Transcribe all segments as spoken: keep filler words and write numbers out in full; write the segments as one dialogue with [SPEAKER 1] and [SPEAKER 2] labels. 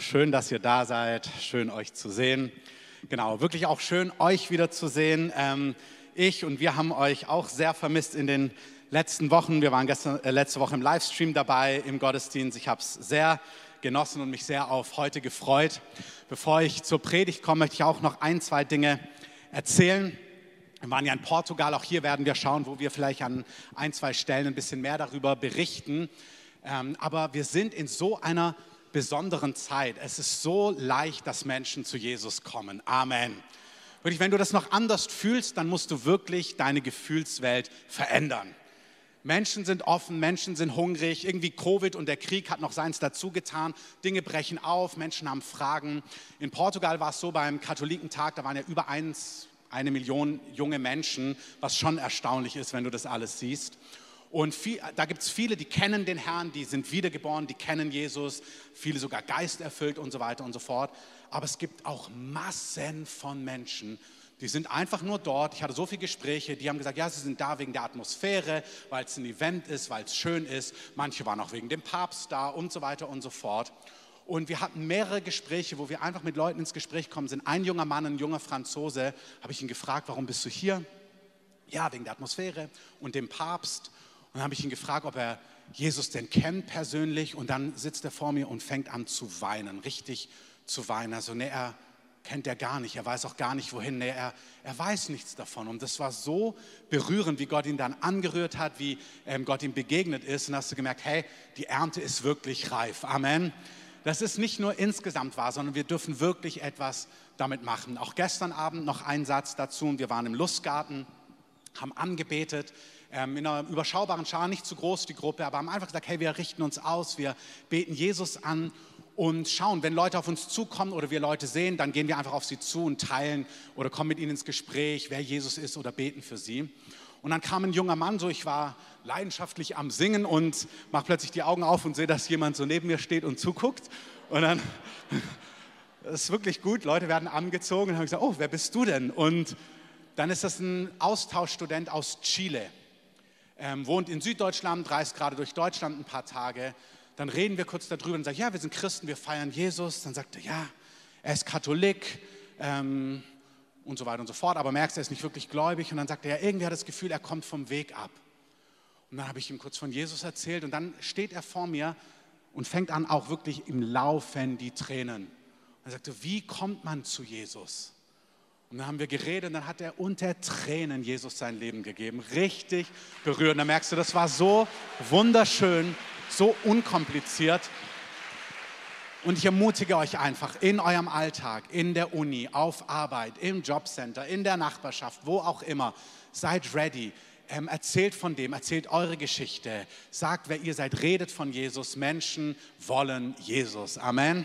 [SPEAKER 1] schön, dass ihr da seid, schön euch zu sehen. Genau, wirklich auch schön, euch wieder zu sehen. Ähm, ich und wir haben euch auch sehr vermisst in den letzten Wochen. Wir waren gestern, äh, letzte Woche im Livestream dabei, im Gottesdienst. Ich habe es sehr genossen und mich sehr auf heute gefreut. Bevor ich zur Predigt komme, möchte ich auch noch ein, zwei Dinge erzählen. Wir waren ja in Portugal, auch hier werden wir schauen, wo wir vielleicht an ein, zwei Stellen ein bisschen mehr darüber berichten. Ähm, aber wir sind in so einer besonderen Zeit. Es ist so leicht, dass Menschen zu Jesus kommen. Amen. Wirklich, wenn du das noch anders fühlst, dann musst du wirklich deine Gefühlswelt verändern. Menschen sind offen, Menschen sind hungrig. Irgendwie Covid und der Krieg hat noch seins dazu getan. Dinge brechen auf, Menschen haben Fragen. In Portugal war es so beim Katholikentag, da waren ja über eins, eine Million junge Menschen, was schon erstaunlich ist, wenn du das alles siehst. Und viel, da gibt es viele, die kennen den Herrn, die sind wiedergeboren, die kennen Jesus, viele sogar geisterfüllt und so weiter und so fort. Aber es gibt auch Massen von Menschen, die sind einfach nur dort. Ich hatte so viele Gespräche, die haben gesagt, ja, sie sind da wegen der Atmosphäre, weil es ein Event ist, weil es schön ist. Manche waren auch wegen dem Papst da und so weiter und so fort. Und wir hatten mehrere Gespräche, wo wir einfach mit Leuten ins Gespräch gekommen sind. Ein junger Mann, ein junger Franzose, habe ich ihn gefragt, warum bist du hier? Ja, wegen der Atmosphäre und dem Papst. Und dann habe ich ihn gefragt, ob er Jesus denn kennt persönlich. Und dann sitzt er vor mir und fängt an zu weinen, richtig zu weinen. Also nee, er kennt er gar nicht, er weiß auch gar nicht wohin. Nee, er, er weiß nichts davon. Und das war so berührend, wie Gott ihn dann angerührt hat, wie ähm, Gott ihm begegnet ist. Und dann hast du gemerkt, hey, die Ernte ist wirklich reif. Amen. Das ist nicht nur insgesamt wahr, sondern wir dürfen wirklich etwas damit machen. Auch gestern Abend noch ein Satz dazu. Und wir waren im Lustgarten, haben angebetet. In einer überschaubaren Schar, nicht zu groß die Gruppe, aber haben einfach gesagt, hey, wir richten uns aus, wir beten Jesus an und schauen, wenn Leute auf uns zukommen oder wir Leute sehen, dann gehen wir einfach auf sie zu und teilen oder kommen mit ihnen ins Gespräch, wer Jesus ist oder beten für sie. Und dann kam ein junger Mann, so ich war leidenschaftlich am Singen und mache plötzlich die Augen auf und sehe, dass jemand so neben mir steht und zuguckt. Und dann, das ist wirklich gut, Leute werden angezogen und haben gesagt, oh, wer bist du denn? Und dann ist das ein Austauschstudent aus Chile. Ähm, wohnt in Süddeutschland, reist gerade durch Deutschland ein paar Tage. Dann reden wir kurz darüber und sagen, ja, wir sind Christen, wir feiern Jesus. Dann sagt er, ja, er ist Katholik ähm, und so weiter und so fort. Aber merkst, er ist nicht wirklich gläubig. Und dann sagt er, ja, irgendwie hat er das Gefühl, er kommt vom Weg ab. Und dann habe ich ihm kurz von Jesus erzählt. Und dann steht er vor mir und fängt an, auch wirklich im Laufen die Tränen. Und er sagte, wie kommt man zu Jesus? Und dann haben wir geredet und dann hat er unter Tränen Jesus sein Leben gegeben. Richtig berührend. Und dann merkst du, das war so wunderschön, so unkompliziert. Und ich ermutige euch einfach in eurem Alltag, in der Uni, auf Arbeit, im Jobcenter, in der Nachbarschaft, wo auch immer, seid ready. Ähm, erzählt von dem, erzählt eure Geschichte. Sagt, wer ihr seid, redet von Jesus. Menschen wollen Jesus. Amen.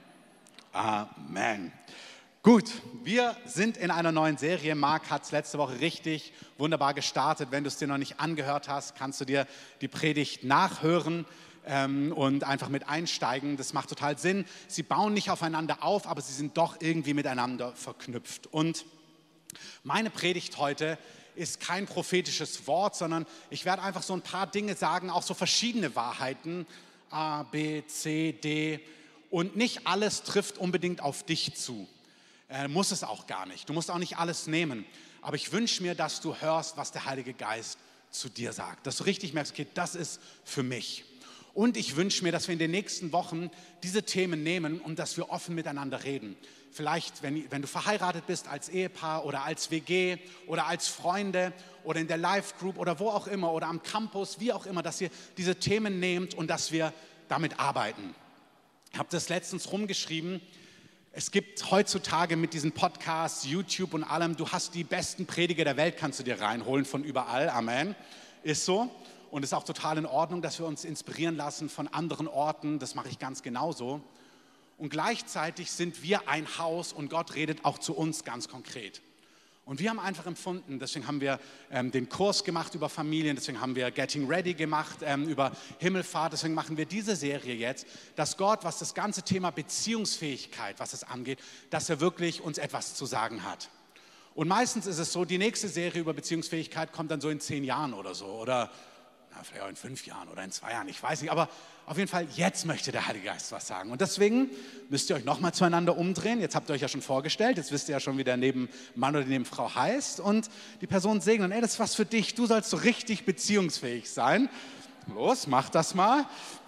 [SPEAKER 1] Amen. Gut, wir sind in einer neuen Serie. Marc hat es letzte Woche richtig wunderbar gestartet. Wenn du es dir noch nicht angehört hast, kannst du dir die Predigt nachhören ähm, und einfach mit einsteigen. Das macht total Sinn. Sie bauen nicht aufeinander auf, aber sie sind doch irgendwie miteinander verknüpft. Und meine Predigt heute ist kein prophetisches Wort, sondern ich werde einfach so ein paar Dinge sagen, auch so verschiedene Wahrheiten, A, B, C, D. Und nicht alles trifft unbedingt auf dich zu. Äh, muss es auch gar nicht. Du musst auch nicht alles nehmen. Aber ich wünsche mir, dass du hörst, was der Heilige Geist zu dir sagt. Dass du richtig merkst, okay, das ist für mich. Und ich wünsche mir, dass wir in den nächsten Wochen diese Themen nehmen und dass wir offen miteinander reden. Vielleicht, wenn, wenn du verheiratet bist als Ehepaar oder als W G oder als Freunde oder in der Live-Group oder wo auch immer oder am Campus, wie auch immer, dass ihr diese Themen nehmt und dass wir damit arbeiten. Ich habe das letztens rumgeschrieben. Es gibt heutzutage mit diesen Podcasts, YouTube und allem, du hast die besten Prediger der Welt, kannst du dir reinholen von überall. Amen. Ist so. Und es ist auch total in Ordnung, dass wir uns inspirieren lassen von anderen Orten. Das mache ich ganz genauso. Und gleichzeitig sind wir ein Haus und Gott redet auch zu uns ganz konkret. Und wir haben einfach empfunden, deswegen haben wir ähm, den Kurs gemacht über Familien, deswegen haben wir Getting Ready gemacht ähm, über Himmelfahrt, deswegen machen wir diese Serie jetzt, dass Gott, was das ganze Thema Beziehungsfähigkeit, was es angeht, dass er wirklich uns etwas zu sagen hat. Und meistens ist es so, die nächste Serie über Beziehungsfähigkeit kommt dann so in zehn Jahren oder so oder na, vielleicht auch in fünf Jahren oder in zwei Jahren, ich weiß nicht. Aber auf jeden Fall, jetzt möchte der Heilige Geist was sagen. Und deswegen müsst ihr euch nochmal zueinander umdrehen. Jetzt habt ihr euch ja schon vorgestellt, jetzt wisst ihr ja schon, wie der Nebenmann oder die Nebenfrau heißt. Und die Person segnen, ey, das ist was für dich, du sollst so richtig beziehungsfähig sein. Los, mach das mal.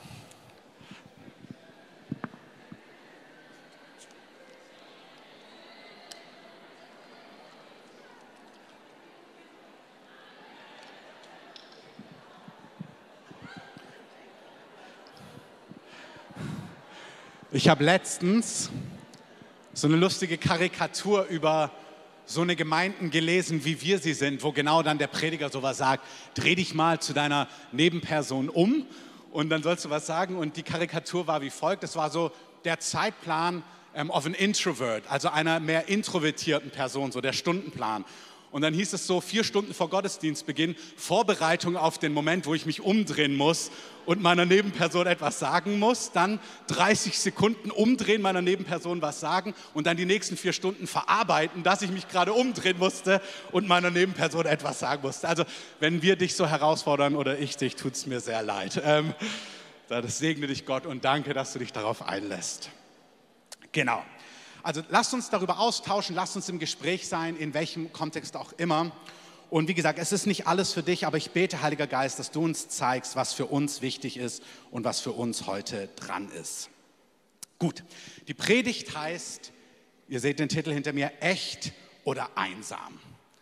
[SPEAKER 1] Ich habe letztens so eine lustige Karikatur über so eine Gemeinden gelesen, wie wir sie sind, wo genau dann der Prediger sowas sagt, dreh dich mal zu deiner Nebenperson um und dann sollst du was sagen. Und die Karikatur war wie folgt, das war so der Zeitplan ähm, of an introvert, also einer mehr introvertierten Person, so der Stundenplan. Und dann hieß es so, vier Stunden vor Gottesdienstbeginn, Vorbereitung auf den Moment, wo ich mich umdrehen muss und meiner Nebenperson etwas sagen muss. Dann dreißig Sekunden umdrehen, meiner Nebenperson was sagen und dann die nächsten vier Stunden verarbeiten, dass ich mich gerade umdrehen musste und meiner Nebenperson etwas sagen musste. Also wenn wir dich so herausfordern oder ich dich, tut es mir sehr leid. Ähm, das segne dich Gott und danke, dass du dich darauf einlässt. Genau. Also lasst uns darüber austauschen, lasst uns im Gespräch sein, in welchem Kontext auch immer. Und wie gesagt, es ist nicht alles für dich, aber ich bete, Heiliger Geist, dass du uns zeigst, was für uns wichtig ist und was für uns heute dran ist. Gut, die Predigt heißt, ihr seht den Titel hinter mir, echt oder einsam.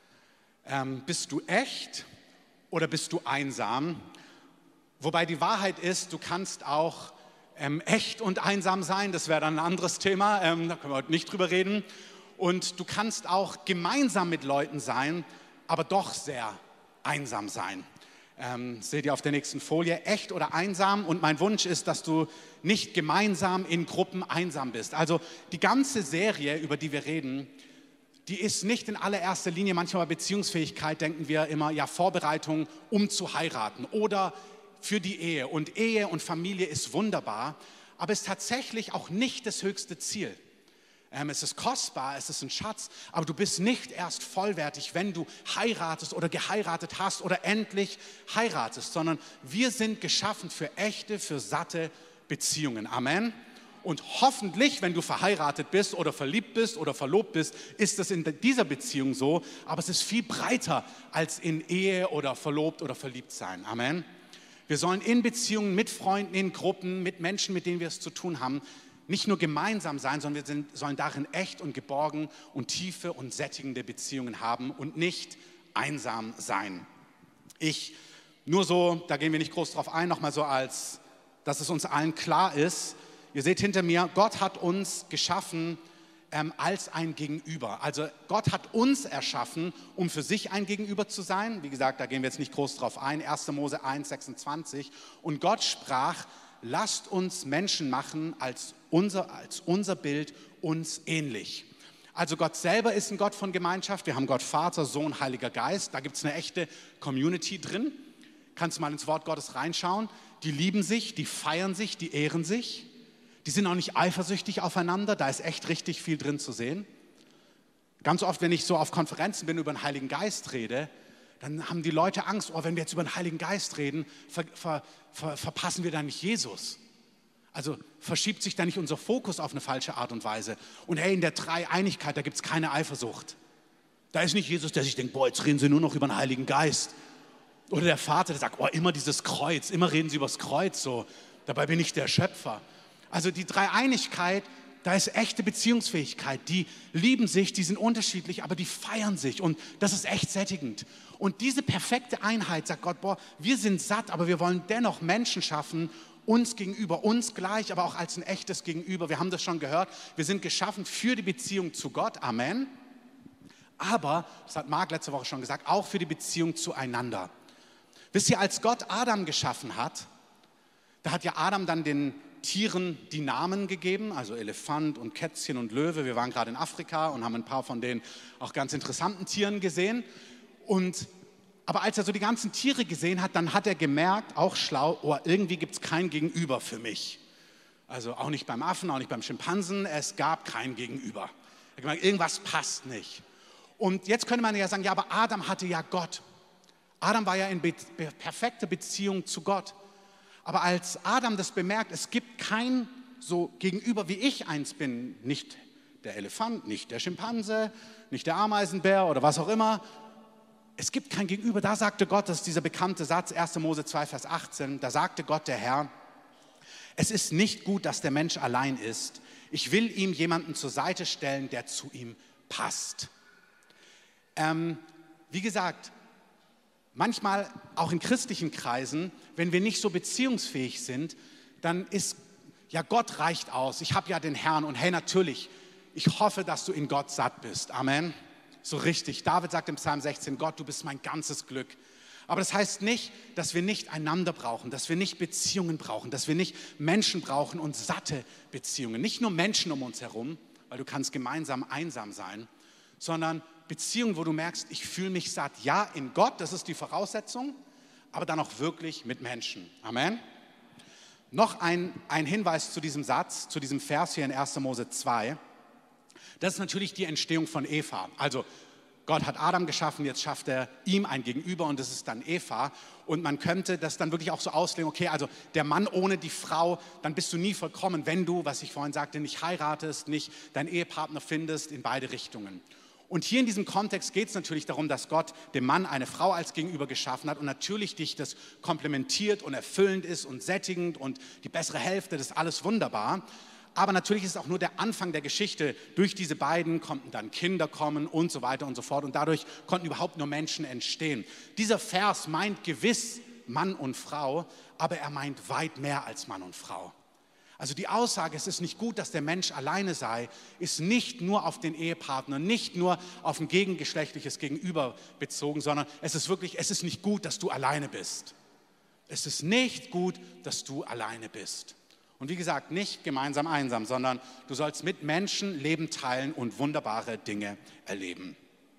[SPEAKER 1] Ähm, bist du echt oder bist du einsam? Wobei die Wahrheit ist, du kannst auch Ähm, echt und einsam sein, das wäre dann ein anderes Thema, ähm, da können wir heute nicht drüber reden. Und du kannst auch gemeinsam mit Leuten sein, aber doch sehr einsam sein. Ähm, seht ihr auf der nächsten Folie, echt oder einsam. Und mein Wunsch ist, dass du nicht gemeinsam in Gruppen einsam bist. Also die ganze Serie, über die wir reden, die ist nicht in allererster Linie, manchmal bei Beziehungsfähigkeit denken wir immer, ja, Vorbereitung, um zu heiraten oder für die Ehe. Und Ehe und Familie ist wunderbar, aber ist tatsächlich auch nicht das höchste Ziel. Ähm, es ist kostbar, es ist ein Schatz, aber du bist nicht erst vollwertig, wenn du heiratest oder geheiratet hast oder endlich heiratest, sondern wir sind geschaffen für echte, für satte Beziehungen. Amen. Und hoffentlich, wenn du verheiratet bist oder verliebt bist oder verlobt bist, ist das in dieser Beziehung so, aber es ist viel breiter als in Ehe oder verlobt oder verliebt sein. Amen. Wir sollen in Beziehungen mit Freunden, in Gruppen, mit Menschen, mit denen wir es zu tun haben, nicht nur gemeinsam sein, sondern wir sind, sollen darin echt und geborgen und tiefe und sättigende Beziehungen haben und nicht einsam sein. Ich, nur so, da gehen wir nicht groß drauf ein, nochmal so als, dass es uns allen klar ist, ihr seht hinter mir, Gott hat uns geschaffen ähm, als ein Gegenüber. Also Gott hat uns erschaffen, um für sich ein Gegenüber zu sein. Wie gesagt, da gehen wir jetzt nicht groß drauf ein. erster Mose eins, sechsundzwanzig. Und Gott sprach, lasst uns Menschen machen als unser, als unser Bild uns ähnlich. Also Gott selber ist ein Gott von Gemeinschaft. Wir haben Gott Vater, Sohn, Heiliger Geist. Da gibt es eine echte Community drin. Kannst du mal ins Wort Gottes reinschauen. Die lieben sich, die feiern sich, die ehren sich. Die sind auch nicht eifersüchtig aufeinander, da ist echt richtig viel drin zu sehen. Ganz oft, wenn ich so auf Konferenzen bin, über den Heiligen Geist rede, dann haben die Leute Angst, oh, wenn wir jetzt über den Heiligen Geist reden, ver, ver, ver, verpassen wir dann nicht Jesus. Also verschiebt sich da nicht unser Fokus auf eine falsche Art und Weise. Und hey, in der Dreieinigkeit, da gibt es keine Eifersucht. Da ist nicht Jesus, der sich denkt, boah, jetzt reden sie nur noch über den Heiligen Geist. Oder der Vater, der sagt, oh, immer dieses Kreuz, immer reden sie über das Kreuz so. Dabei bin ich der Schöpfer. Also die Dreieinigkeit, da ist echte Beziehungsfähigkeit. Die lieben sich, die sind unterschiedlich, aber die feiern sich und das ist echt sättigend. Und diese perfekte Einheit sagt Gott, boah, wir sind satt, aber wir wollen dennoch Menschen schaffen, uns gegenüber, uns gleich, aber auch als ein echtes Gegenüber. Wir haben das schon gehört, wir sind geschaffen für die Beziehung zu Gott, Amen. Aber, das hat Marc letzte Woche schon gesagt, auch für die Beziehung zueinander. Wisst ihr, als Gott Adam geschaffen hat, da hat ja Adam dann den Tieren die Namen gegeben, also Elefant und Kätzchen und Löwe. Wir waren gerade in Afrika und haben ein paar von den auch ganz interessanten Tieren gesehen. Und, aber als er so die ganzen Tiere gesehen hat, dann hat er gemerkt, auch schlau, oh, irgendwie gibt es kein Gegenüber für mich. Also auch nicht beim Affen, auch nicht beim Schimpansen, es gab kein Gegenüber. Er hat gemerkt, irgendwas passt nicht. Und jetzt könnte man ja sagen, ja, aber Adam hatte ja Gott. Adam war ja in be perfekter Beziehung zu Gott. Aber als Adam das bemerkt, es gibt kein so Gegenüber, wie ich eins bin, nicht der Elefant, nicht der Schimpanse, nicht der Ameisenbär oder was auch immer. Es gibt kein Gegenüber. Da sagte Gott, das ist dieser bekannte Satz, erster Mose zwei, Vers achtzehn, da sagte Gott, der Herr, es ist nicht gut, dass der Mensch allein ist. Ich will ihm jemanden zur Seite stellen, der zu ihm passt. Ähm, wie gesagt, manchmal auch in christlichen Kreisen, wenn wir nicht so beziehungsfähig sind, dann ist, ja, Gott reicht aus. Ich habe ja den Herrn und hey, natürlich, ich hoffe, dass du in Gott satt bist. Amen. So richtig. David sagt im Psalm sechzehn, Gott, du bist mein ganzes Glück. Aber das heißt nicht, dass wir nicht einander brauchen, dass wir nicht Beziehungen brauchen, dass wir nicht Menschen brauchen und satte Beziehungen. Nicht nur Menschen um uns herum, weil du kannst gemeinsam einsam sein, sondern Beziehungen, wo du merkst, ich fühle mich satt. Ja, in Gott, das ist die Voraussetzung, aber dann auch wirklich mit Menschen. Amen. Noch ein, ein Hinweis zu diesem Satz, zu diesem Vers hier in erster Mose zwei. Das ist natürlich die Entstehung von Eva. Also Gott hat Adam geschaffen, jetzt schafft er ihm ein Gegenüber und das ist dann Eva. Und man könnte das dann wirklich auch so auslegen, okay, also der Mann ohne die Frau, dann bist du nie vollkommen, wenn du, was ich vorhin sagte, nicht heiratest, nicht deinen Ehepartner findest, in beide Richtungen. Und hier in diesem Kontext geht es natürlich darum, dass Gott dem Mann eine Frau als Gegenüber geschaffen hat und natürlich dich das komplementiert und erfüllend ist und sättigend und die bessere Hälfte, das ist alles wunderbar. Aber natürlich ist es auch nur der Anfang der Geschichte. Durch diese beiden konnten dann Kinder kommen und so weiter und so fort. Und dadurch konnten überhaupt nur Menschen entstehen. Dieser Vers meint gewiss Mann und Frau, aber er meint weit mehr als Mann und Frau. Also die Aussage, es ist nicht gut, dass der Mensch alleine sei, ist nicht nur auf den Ehepartner, nicht nur auf ein gegengeschlechtliches Gegenüber bezogen, sondern es ist wirklich, es ist nicht gut, dass du alleine bist. Es ist nicht gut, dass du alleine bist. Und wie gesagt, nicht gemeinsam einsam, sondern du sollst mit Menschen Leben teilen und wunderbare Dinge erleben.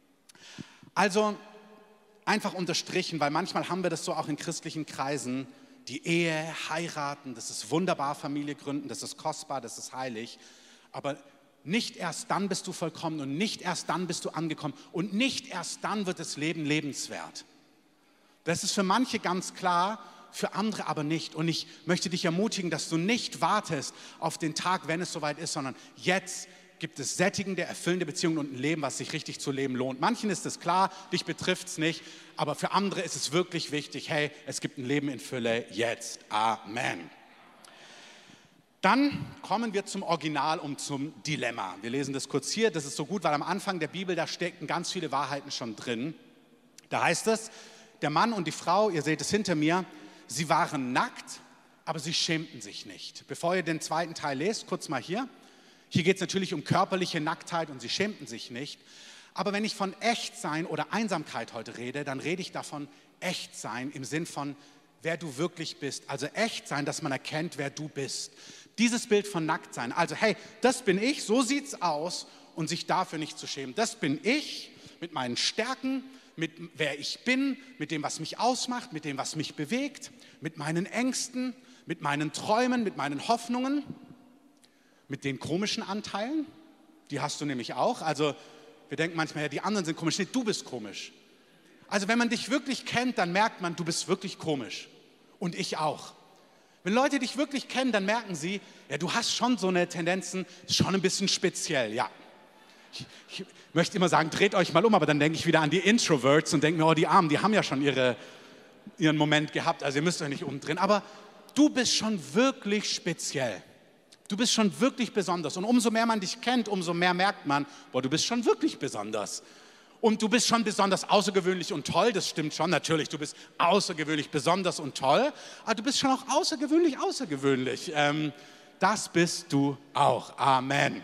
[SPEAKER 1] Also einfach unterstrichen, weil manchmal haben wir das so auch in christlichen Kreisen, die Ehe, heiraten, das ist wunderbar, Familie gründen, das ist kostbar, das ist heilig, aber nicht erst dann bist du vollkommen und nicht erst dann bist du angekommen und nicht erst dann wird das Leben lebenswert. Das ist für manche ganz klar, für andere aber nicht. Und ich möchte dich ermutigen, dass du nicht wartest auf den Tag, wenn es soweit ist, sondern jetzt gibt es sättigende, erfüllende Beziehungen und ein Leben, was sich richtig zu leben lohnt. Manchen ist es klar, dich betrifft es nicht, aber für andere ist es wirklich wichtig, hey, es gibt ein Leben in Fülle jetzt. Amen. Dann kommen wir zum Original und zum Dilemma. Wir lesen das kurz hier, das ist so gut, weil am Anfang der Bibel, da stecken ganz viele Wahrheiten schon drin. Da heißt es, der Mann und die Frau, ihr seht es hinter mir, sie waren nackt, aber sie schämten sich nicht. Bevor ihr den zweiten Teil lest, kurz mal hier. Hier geht es natürlich um körperliche Nacktheit und sie schämten sich nicht. Aber wenn ich von Echtsein oder Einsamkeit heute rede, dann rede ich davon Echtsein im Sinn von, wer du wirklich bist. Also Echtsein, dass man erkennt, wer du bist. Dieses Bild von Nacktsein. Also hey, das bin ich, so sieht's aus und sich dafür nicht zu schämen. Das bin ich mit meinen Stärken, mit wer ich bin, mit dem, was mich ausmacht, mit dem, was mich bewegt, mit meinen Ängsten, mit meinen Träumen, mit meinen Hoffnungen, mit den komischen Anteilen, die hast du nämlich auch. Also wir denken manchmal, ja, die anderen sind komisch. Nee, du bist komisch. Also wenn man dich wirklich kennt, dann merkt man, du bist wirklich komisch. Und ich auch. Wenn Leute dich wirklich kennen, dann merken sie, ja, du hast schon so eine Tendenzen, schon ein bisschen speziell, ja. Ich, ich möchte immer sagen, dreht euch mal um, aber dann denke ich wieder an die Introverts und denke mir, oh, die Armen, die haben ja schon ihre, ihren Moment gehabt, also ihr müsst euch nicht umdrehen. Aber du bist schon wirklich speziell. Du bist schon wirklich besonders. Und umso mehr man dich kennt, umso mehr merkt man, boah, du bist schon wirklich besonders. Und du bist schon besonders außergewöhnlich und toll, das stimmt schon, natürlich, du bist außergewöhnlich besonders und toll, aber du bist schon auch außergewöhnlich außergewöhnlich. Ähm, das bist du auch. Amen.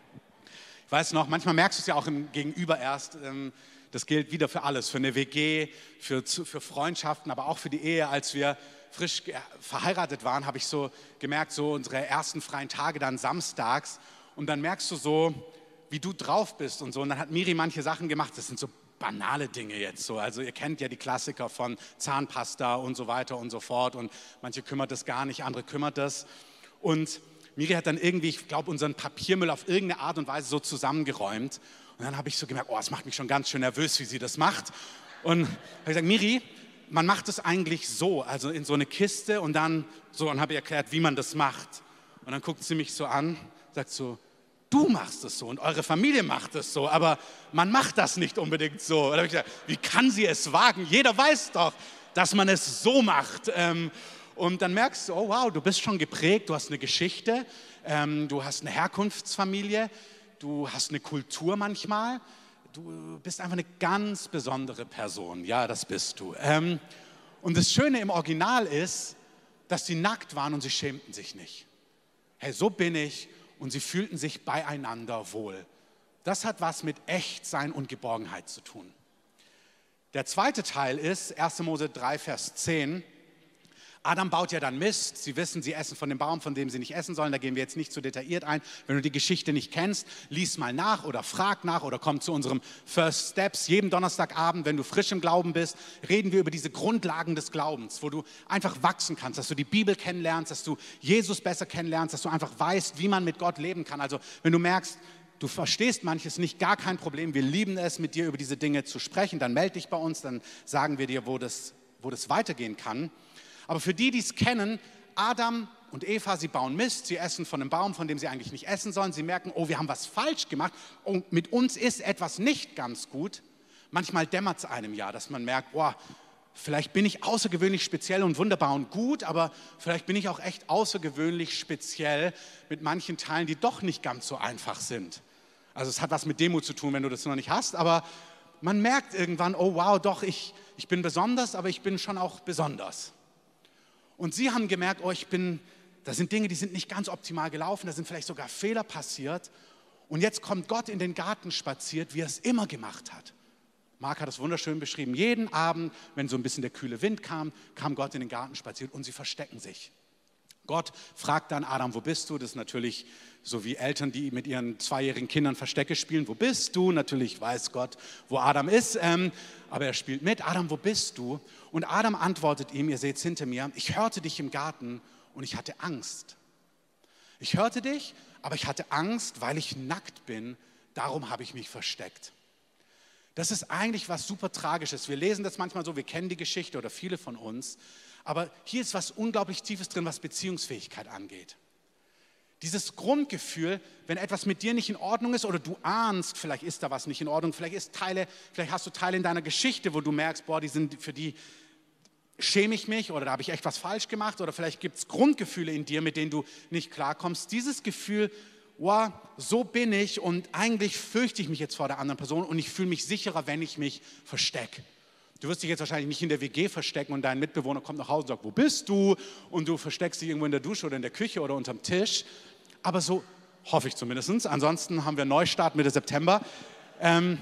[SPEAKER 1] Ich weiß noch, manchmal merkst du es ja auch im Gegenüber erst, ähm, das gilt wieder für alles, für eine W G, für, für Freundschaften, aber auch für die Ehe. Als wir frisch verheiratet waren, habe ich so gemerkt, so unsere ersten freien Tage dann samstags und dann merkst du so, wie du drauf bist und so. Und dann hat Miri manche Sachen gemacht, das sind so banale Dinge jetzt so. Also ihr kennt ja die Klassiker von Zahnpasta und so weiter und so fort und manche kümmert das gar nicht, andere kümmert das. Und Miri hat dann irgendwie, ich glaube, unseren Papiermüll auf irgendeine Art und Weise so zusammengeräumt. Und dann habe ich so gemerkt, oh, es macht mich schon ganz schön nervös, wie sie das macht. Und habe ich gesagt, Miri, man macht es eigentlich so, also in so eine Kiste und dann so, und habe ihr erklärt, wie man das macht. Und dann guckt sie mich so an, sagt so, du machst es so und eure Familie macht es so, aber man macht das nicht unbedingt so. Und dann habe ich gesagt, wie kann sie es wagen? Jeder weiß doch, dass man es so macht. Ähm, und dann merkst du, oh wow, du bist schon geprägt, du hast eine Geschichte, ähm, du hast eine Herkunftsfamilie, du hast eine Kultur manchmal. Du bist einfach eine ganz besondere Person. Ja, das bist du. Ähm, und das Schöne im Original ist, dass sie nackt waren und sie schämten sich nicht. Hey, so bin ich, und sie fühlten sich beieinander wohl. Das hat was mit Echtsein und Geborgenheit zu tun. Der zweite Teil ist erster Mose drei, Vers zehn. Adam baut ja dann Mist. Sie wissen, sie essen von dem Baum, von dem sie nicht essen sollen. Da gehen wir jetzt nicht zu detailliert ein. Wenn du die Geschichte nicht kennst, lies mal nach oder frag nach oder komm zu unserem First Steps. Jeden Donnerstagabend, wenn du frisch im Glauben bist, reden wir über diese Grundlagen des Glaubens, wo du einfach wachsen kannst, dass du die Bibel kennenlernst, dass du Jesus besser kennenlernst, dass du einfach weißt, wie man mit Gott leben kann. Also wenn du merkst, du verstehst manches nicht, gar kein Problem. Wir lieben es, mit dir über diese Dinge zu sprechen. Dann melde dich bei uns, dann sagen wir dir, wo das, wo das weitergehen kann. Aber für die, die es kennen, Adam und Eva, sie bauen Mist, sie essen von einem Baum, von dem sie eigentlich nicht essen sollen. Sie merken, oh, wir haben was falsch gemacht und mit uns ist etwas nicht ganz gut. Manchmal dämmert es einem ja, dass man merkt, oh, vielleicht bin ich außergewöhnlich speziell und wunderbar und gut, aber vielleicht bin ich auch echt außergewöhnlich speziell mit manchen Teilen, die doch nicht ganz so einfach sind. Also es hat was mit Demut zu tun, wenn du das noch nicht hast, aber man merkt irgendwann, oh wow, doch, ich, ich bin besonders, aber ich bin schon auch besonders. Und sie haben gemerkt, oh, ich bin, da sind Dinge, die sind nicht ganz optimal gelaufen, da sind vielleicht sogar Fehler passiert. Und jetzt kommt Gott in den Garten spaziert, wie er es immer gemacht hat. Marc hat es wunderschön beschrieben. Jeden Abend, wenn so ein bisschen der kühle Wind kam, kam Gott in den Garten spaziert und sie verstecken sich. Gott fragt dann Adam, wo bist du? Das ist natürlich so wie Eltern, die mit ihren zweijährigen Kindern Verstecke spielen. Wo bist du? Natürlich weiß Gott, wo Adam ist, ähm, aber er spielt mit. Adam, wo bist du? Und Adam antwortet ihm, ihr seht es hinter mir, ich hörte dich im Garten und ich hatte Angst. Ich hörte dich, aber ich hatte Angst, weil ich nackt bin, darum habe ich mich versteckt. Das ist eigentlich was super Tragisches. Wir lesen das manchmal so, wir kennen die Geschichte oder viele von uns, aber hier ist was unglaublich Tiefes drin, was Beziehungsfähigkeit angeht. Dieses Grundgefühl, wenn etwas mit dir nicht in Ordnung ist oder du ahnst, vielleicht ist da was nicht in Ordnung, vielleicht ist Teile, vielleicht hast du Teile in deiner Geschichte, wo du merkst, boah, die sind, für die schäme ich mich oder da habe ich echt was falsch gemacht oder vielleicht gibt es Grundgefühle in dir, mit denen du nicht klarkommst. Dieses Gefühl, wow, so bin ich und eigentlich fürchte ich mich jetzt vor der anderen Person und ich fühle mich sicherer, wenn ich mich verstecke. Du wirst dich jetzt wahrscheinlich nicht in der W G verstecken und dein Mitbewohner kommt nach Hause und sagt, wo bist du? Und du versteckst dich irgendwo in der Dusche oder in der Küche oder unterm Tisch. Aber so hoffe ich zumindest. Ansonsten haben wir Neustart Mitte September. Ähm,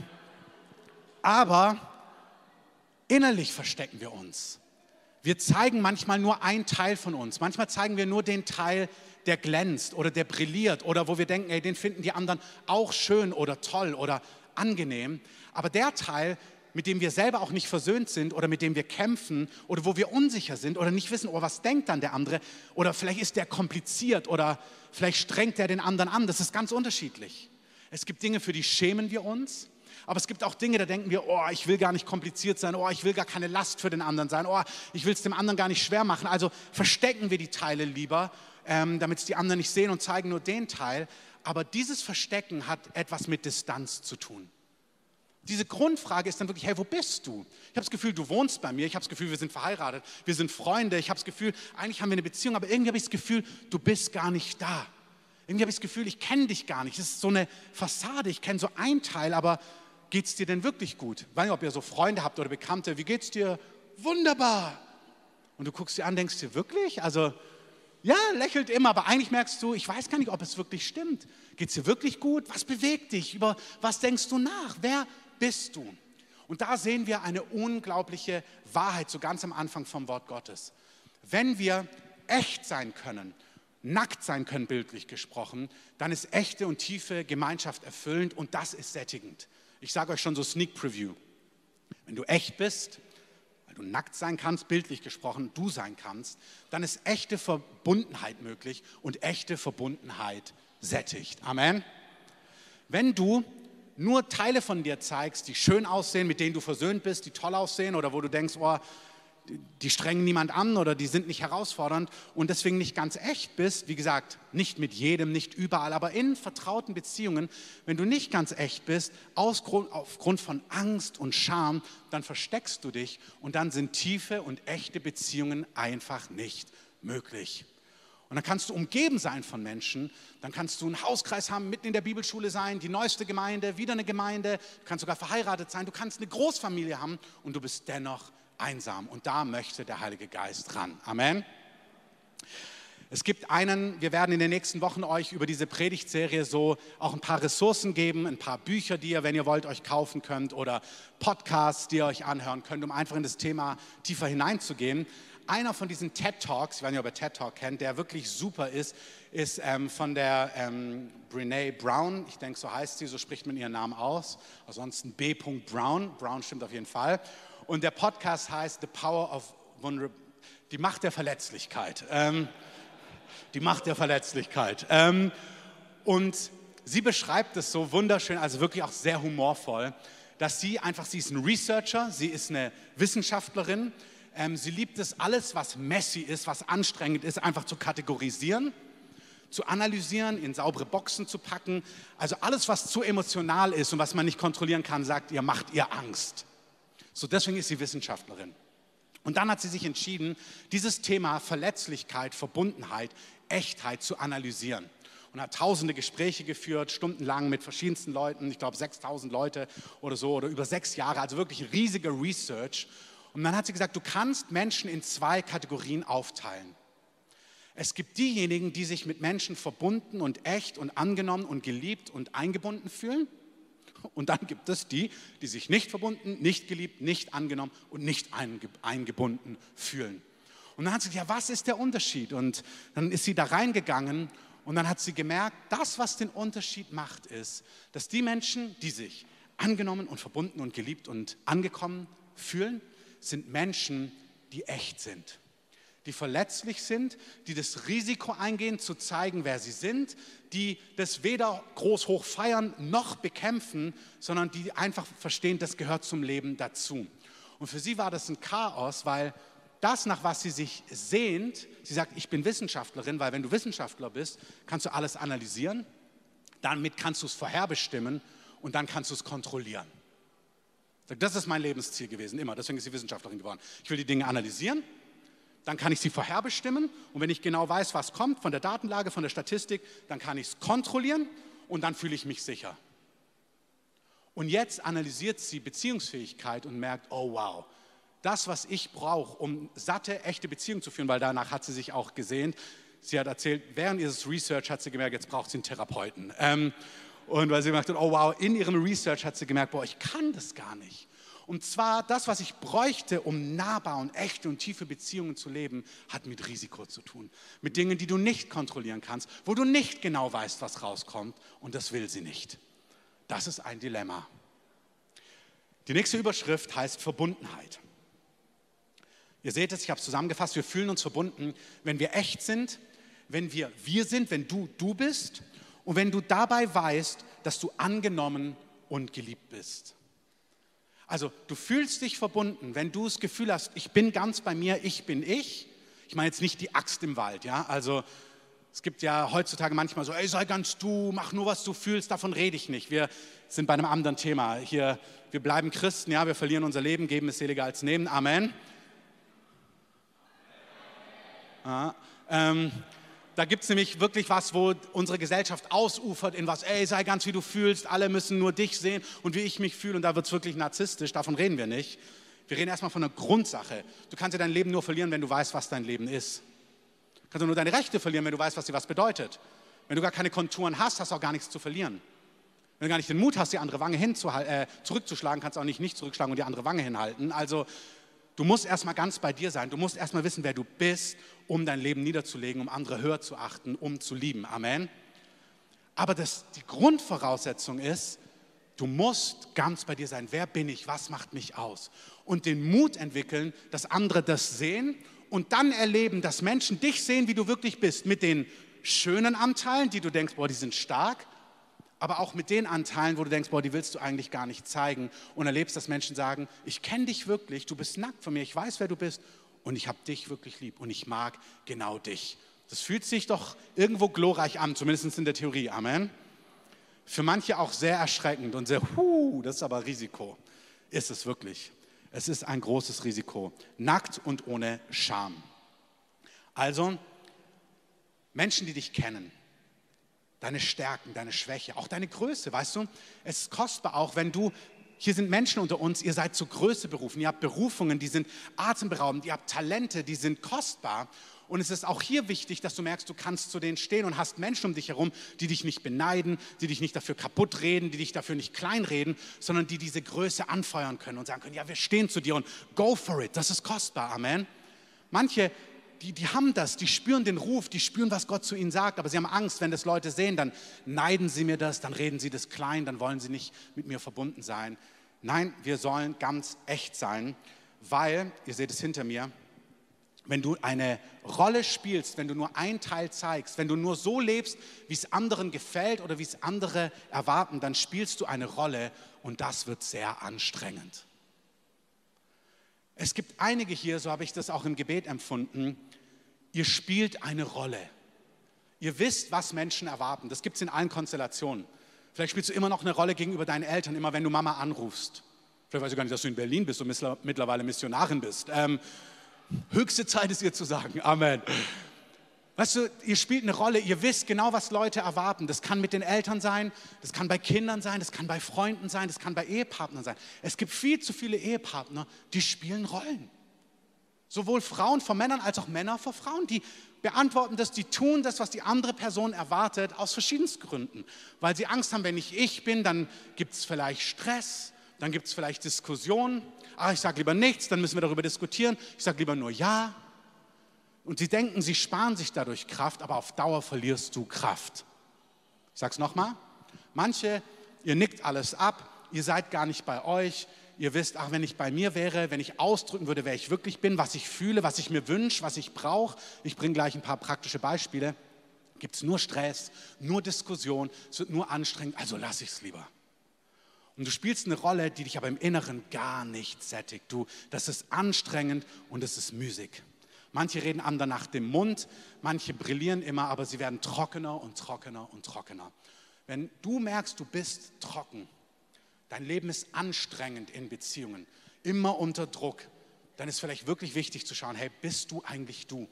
[SPEAKER 1] aber innerlich verstecken wir uns. Wir zeigen manchmal nur einen Teil von uns. Manchmal zeigen wir nur den Teil, der glänzt oder der brilliert oder wo wir denken, ey, den finden die anderen auch schön oder toll oder angenehm. Aber der Teil, mit dem wir selber auch nicht versöhnt sind oder mit dem wir kämpfen oder wo wir unsicher sind oder nicht wissen, oh, was denkt dann der andere oder vielleicht ist der kompliziert oder vielleicht strengt der den anderen an. Das ist ganz unterschiedlich. Es gibt Dinge, für die schämen wir uns, aber es gibt auch Dinge, da denken wir, oh, ich will gar nicht kompliziert sein, oh, ich will gar keine Last für den anderen sein, oh, ich will es dem anderen gar nicht schwer machen. Also verstecken wir die Teile lieber, ähm, damit es die anderen nicht sehen und zeigen nur den Teil. Aber dieses Verstecken hat etwas mit Distanz zu tun. Diese Grundfrage ist dann wirklich, hey, wo bist du? Ich habe das Gefühl, du wohnst bei mir. Ich habe das Gefühl, wir sind verheiratet. Wir sind Freunde. Ich habe das Gefühl, eigentlich haben wir eine Beziehung, aber irgendwie habe ich das Gefühl, du bist gar nicht da. Irgendwie habe ich das Gefühl, ich kenne dich gar nicht. Das ist so eine Fassade. Ich kenne so einen Teil, aber geht es dir denn wirklich gut? Ich weiß nicht, ob ihr so Freunde habt oder Bekannte. Wie geht es dir? Wunderbar. Und du guckst dir an, denkst dir, wirklich? Also, ja, lächelt immer, aber eigentlich merkst du, ich weiß gar nicht, ob es wirklich stimmt. Geht es dir wirklich gut? Was bewegt dich? Über was denkst du nach? Wer bist du? Und da sehen wir eine unglaubliche Wahrheit, so ganz am Anfang vom Wort Gottes. Wenn wir echt sein können, nackt sein können, bildlich gesprochen, dann ist echte und tiefe Gemeinschaft erfüllend und das ist sättigend. Ich sage euch schon so Sneak Preview. Wenn du echt bist, weil du nackt sein kannst, bildlich gesprochen, du sein kannst, dann ist echte Verbundenheit möglich und echte Verbundenheit sättigt. Amen. Wenn du nur Teile von dir zeigst, die schön aussehen, mit denen du versöhnt bist, die toll aussehen oder wo du denkst, oh, die strengen niemand an oder die sind nicht herausfordernd und deswegen nicht ganz echt bist, wie gesagt, nicht mit jedem, nicht überall, aber in vertrauten Beziehungen, wenn du nicht ganz echt bist, aus Grund, aufgrund von Angst und Scham, dann versteckst du dich und dann sind tiefe und echte Beziehungen einfach nicht möglich. Und dann kannst du umgeben sein von Menschen, dann kannst du einen Hauskreis haben, mitten in der Bibelschule sein, die neueste Gemeinde, wieder eine Gemeinde, du kannst sogar verheiratet sein, du kannst eine Großfamilie haben und du bist dennoch einsam. Und da möchte der Heilige Geist ran. Amen. Es gibt einen, wir werden in den nächsten Wochen euch über diese Predigtserie so auch ein paar Ressourcen geben, ein paar Bücher, die ihr, wenn ihr wollt, euch kaufen könnt oder Podcasts, die ihr euch anhören könnt, um einfach in das Thema tiefer hineinzugehen. Einer von diesen TED Talks, ich weiß nicht, ob ihr TED Talk kennt, der wirklich super ist, ist ähm, von der ähm, Brené Brown. Ich denke, so heißt sie, so spricht man ihren Namen aus. Ansonsten B. Brown. Brown stimmt auf jeden Fall. Und der Podcast heißt The Power of Vulnerability, die Macht der Verletzlichkeit. Ähm, die Macht der Verletzlichkeit. Ähm, und sie beschreibt es so wunderschön, also wirklich auch sehr humorvoll, dass sie einfach, sie ist ein Researcher, sie ist eine Wissenschaftlerin. Ähm, sie liebt es, alles, was messy ist, was anstrengend ist, einfach zu kategorisieren, zu analysieren, in saubere Boxen zu packen. Also alles, was zu emotional ist und was man nicht kontrollieren kann, sagt ihr, macht ihr Angst. So, deswegen ist sie Wissenschaftlerin. Und dann hat sie sich entschieden, dieses Thema Verletzlichkeit, Verbundenheit, Echtheit zu analysieren. Und hat tausende Gespräche geführt, stundenlang mit verschiedensten Leuten, ich glaube sechstausend Leute oder so, oder über sechs Jahre, also wirklich riesige Research. Und dann hat sie gesagt, du kannst Menschen in zwei Kategorien aufteilen. Es gibt diejenigen, die sich mit Menschen verbunden und echt und angenommen und geliebt und eingebunden fühlen. Und dann gibt es die, die sich nicht verbunden, nicht geliebt, nicht angenommen und nicht eingebunden fühlen. Und dann hat sie gesagt, ja, was ist der Unterschied? Und dann ist sie da reingegangen und dann hat sie gemerkt, das, was den Unterschied macht, ist, dass die Menschen, die sich angenommen und verbunden und geliebt und angekommen fühlen, sind Menschen, die echt sind, die verletzlich sind, die das Risiko eingehen, zu zeigen, wer sie sind, die das weder groß hoch feiern noch bekämpfen, sondern die einfach verstehen, das gehört zum Leben dazu. Und für sie war das ein Chaos, weil das, nach was sie sich sehnt, sie sagt, ich bin Wissenschaftlerin, weil wenn du Wissenschaftler bist, kannst du alles analysieren, damit kannst du es vorherbestimmen und dann kannst du es kontrollieren. Das ist mein Lebensziel gewesen, immer. Deswegen ist sie Wissenschaftlerin geworden. Ich will die Dinge analysieren, dann kann ich sie vorherbestimmen und wenn ich genau weiß, was kommt von der Datenlage, von der Statistik, dann kann ich es kontrollieren und dann fühle ich mich sicher. Und jetzt analysiert sie Beziehungsfähigkeit und merkt, oh wow, das, was ich brauche, um satte, echte Beziehungen zu führen, weil danach hat sie sich auch gesehnt. Sie hat erzählt, während ihres Research hat sie gemerkt, jetzt braucht sie einen Therapeuten. Ähm, Und weil sie gemerkt hat, oh wow, in ihrem Research hat sie gemerkt, boah, ich kann das gar nicht. Und zwar das, was ich bräuchte, um nahbar und echte und tiefe Beziehungen zu leben, hat mit Risiko zu tun. Mit Dingen, die du nicht kontrollieren kannst, wo du nicht genau weißt, was rauskommt. Und das will sie nicht. Das ist ein Dilemma. Die nächste Überschrift heißt Verbundenheit. Ihr seht es, ich habe es zusammengefasst, wir fühlen uns verbunden, wenn wir echt sind, wenn wir wir sind, wenn du du bist. Und wenn du dabei weißt, dass du angenommen und geliebt bist. Also du fühlst dich verbunden, wenn du das Gefühl hast, ich bin ganz bei mir, ich bin ich. Ich meine jetzt nicht die Axt im Wald, ja. Also es gibt ja heutzutage manchmal so, ey, sei ganz du, mach nur, was du fühlst, davon rede ich nicht. Wir sind bei einem anderen Thema. Hier, wir bleiben Christen, ja, wir verlieren unser Leben, geben es seliger als nehmen. Amen. Ja, ähm, Da gibt es nämlich wirklich was, wo unsere Gesellschaft ausufert in was, ey, sei ganz wie du fühlst, alle müssen nur dich sehen und wie ich mich fühle und da wird es wirklich narzisstisch, davon reden wir nicht. Wir reden erstmal von einer Grundsache. Du kannst ja dein Leben nur verlieren, wenn du weißt, was dein Leben ist. Du kannst nur deine Rechte verlieren, wenn du weißt, was dir was bedeutet. Wenn du gar keine Konturen hast, hast du auch gar nichts zu verlieren. Wenn du gar nicht den Mut hast, die andere Wange hinzuhalten, äh, zurückzuschlagen, kannst du auch nicht nicht zurückschlagen und die andere Wange hinhalten. Also du musst erstmal ganz bei dir sein. Du musst erstmal wissen, wer du bist, um dein Leben niederzulegen, um andere höher zu achten, um zu lieben. Amen. Aber das, die Grundvoraussetzung ist, du musst ganz bei dir sein. Wer bin ich? Was macht mich aus? Und den Mut entwickeln, dass andere das sehen und dann erleben, dass Menschen dich sehen, wie du wirklich bist, mit den schönen Anteilen, die du denkst, boah, die sind stark, aber auch mit den Anteilen, wo du denkst, boah, die willst du eigentlich gar nicht zeigen und erlebst, dass Menschen sagen, ich kenne dich wirklich, du bist nackt von mir, ich weiß, wer du bist und ich habe dich wirklich lieb und ich mag genau dich. Das fühlt sich doch irgendwo glorreich an, zumindest in der Theorie, Amen. Für manche auch sehr erschreckend und sehr, huh, das ist aber Risiko. Ist es wirklich. Es ist ein großes Risiko. Nackt und ohne Scham. Also, Menschen, die dich kennen, deine Stärken, deine Schwäche, auch deine Größe, weißt du, es ist kostbar auch, wenn du, hier sind Menschen unter uns, ihr seid zur Größe berufen, ihr habt Berufungen, die sind atemberaubend, ihr habt Talente, die sind kostbar. Und es ist auch hier wichtig, dass du merkst, du kannst zu denen stehen und hast Menschen um dich herum, die dich nicht beneiden, die dich nicht dafür kaputt reden, die dich dafür nicht kleinreden, sondern die diese Größe anfeuern können und sagen können, ja, wir stehen zu dir und go for it, das ist kostbar, Amen. Manche, die, die haben das, die spüren den Ruf, die spüren, was Gott zu ihnen sagt, aber sie haben Angst, wenn das Leute sehen, dann neiden sie mir das, dann reden sie das klein, dann wollen sie nicht mit mir verbunden sein. Nein, wir sollen ganz echt sein, weil, ihr seht es hinter mir, wenn du eine Rolle spielst, wenn du nur einen Teil zeigst, wenn du nur so lebst, wie es anderen gefällt oder wie es andere erwarten, dann spielst du eine Rolle und das wird sehr anstrengend. Es gibt einige hier, so habe ich das auch im Gebet empfunden, ihr spielt eine Rolle. Ihr wisst, was Menschen erwarten. Das gibt es in allen Konstellationen. Vielleicht spielst du immer noch eine Rolle gegenüber deinen Eltern, immer wenn du Mama anrufst. Vielleicht weißt du gar nicht, dass du in Berlin bist und mittlerweile Missionarin bist. Ähm, Höchste Zeit ist ihr zu sagen, Amen. Weißt du, ihr spielt eine Rolle, ihr wisst genau, was Leute erwarten. Das kann mit den Eltern sein, das kann bei Kindern sein, das kann bei Freunden sein, das kann bei Ehepartnern sein. Es gibt viel zu viele Ehepartner, die spielen Rollen. Sowohl Frauen vor Männern als auch Männer vor Frauen. Die beantworten das, die tun das, was die andere Person erwartet, aus verschiedensten Gründen. Weil sie Angst haben, wenn ich ich bin, dann gibt es vielleicht Stress, dann gibt es vielleicht Diskussionen. Ah, ich sage lieber nichts, dann müssen wir darüber diskutieren. Ich sage lieber nur ja. Und sie denken, sie sparen sich dadurch Kraft, aber auf Dauer verlierst du Kraft. Ich sage es nochmal. Manche, ihr nickt alles ab, ihr seid gar nicht bei euch. Ihr wisst, ach, wenn ich bei mir wäre, wenn ich ausdrücken würde, wer ich wirklich bin, was ich fühle, was ich mir wünsche, was ich brauche. Ich bringe gleich ein paar praktische Beispiele. Gibt es nur Stress, nur Diskussion, es wird nur anstrengend, also lasse ich es lieber. Und du spielst eine Rolle, die dich aber im Inneren gar nicht sättigt. Du, das ist anstrengend und es ist müßig. Manche reden anderen nach dem Mund, manche brillieren immer, aber sie werden trockener und trockener und trockener. Wenn du merkst, du bist trocken, dein Leben ist anstrengend in Beziehungen, immer unter Druck, dann ist vielleicht wirklich wichtig zu schauen, hey, bist du eigentlich du?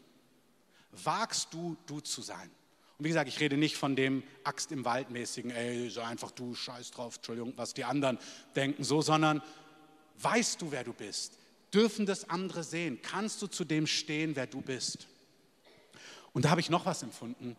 [SPEAKER 1] Wagst du, du zu sein? Und wie gesagt, ich rede nicht von dem Axt im Wald mäßigen, ey, sei einfach du, scheiß drauf, Entschuldigung, was die anderen denken, so, sondern weißt du, wer du bist? Dürfen das andere sehen? Kannst du zu dem stehen, wer du bist? Und da habe ich noch was empfunden,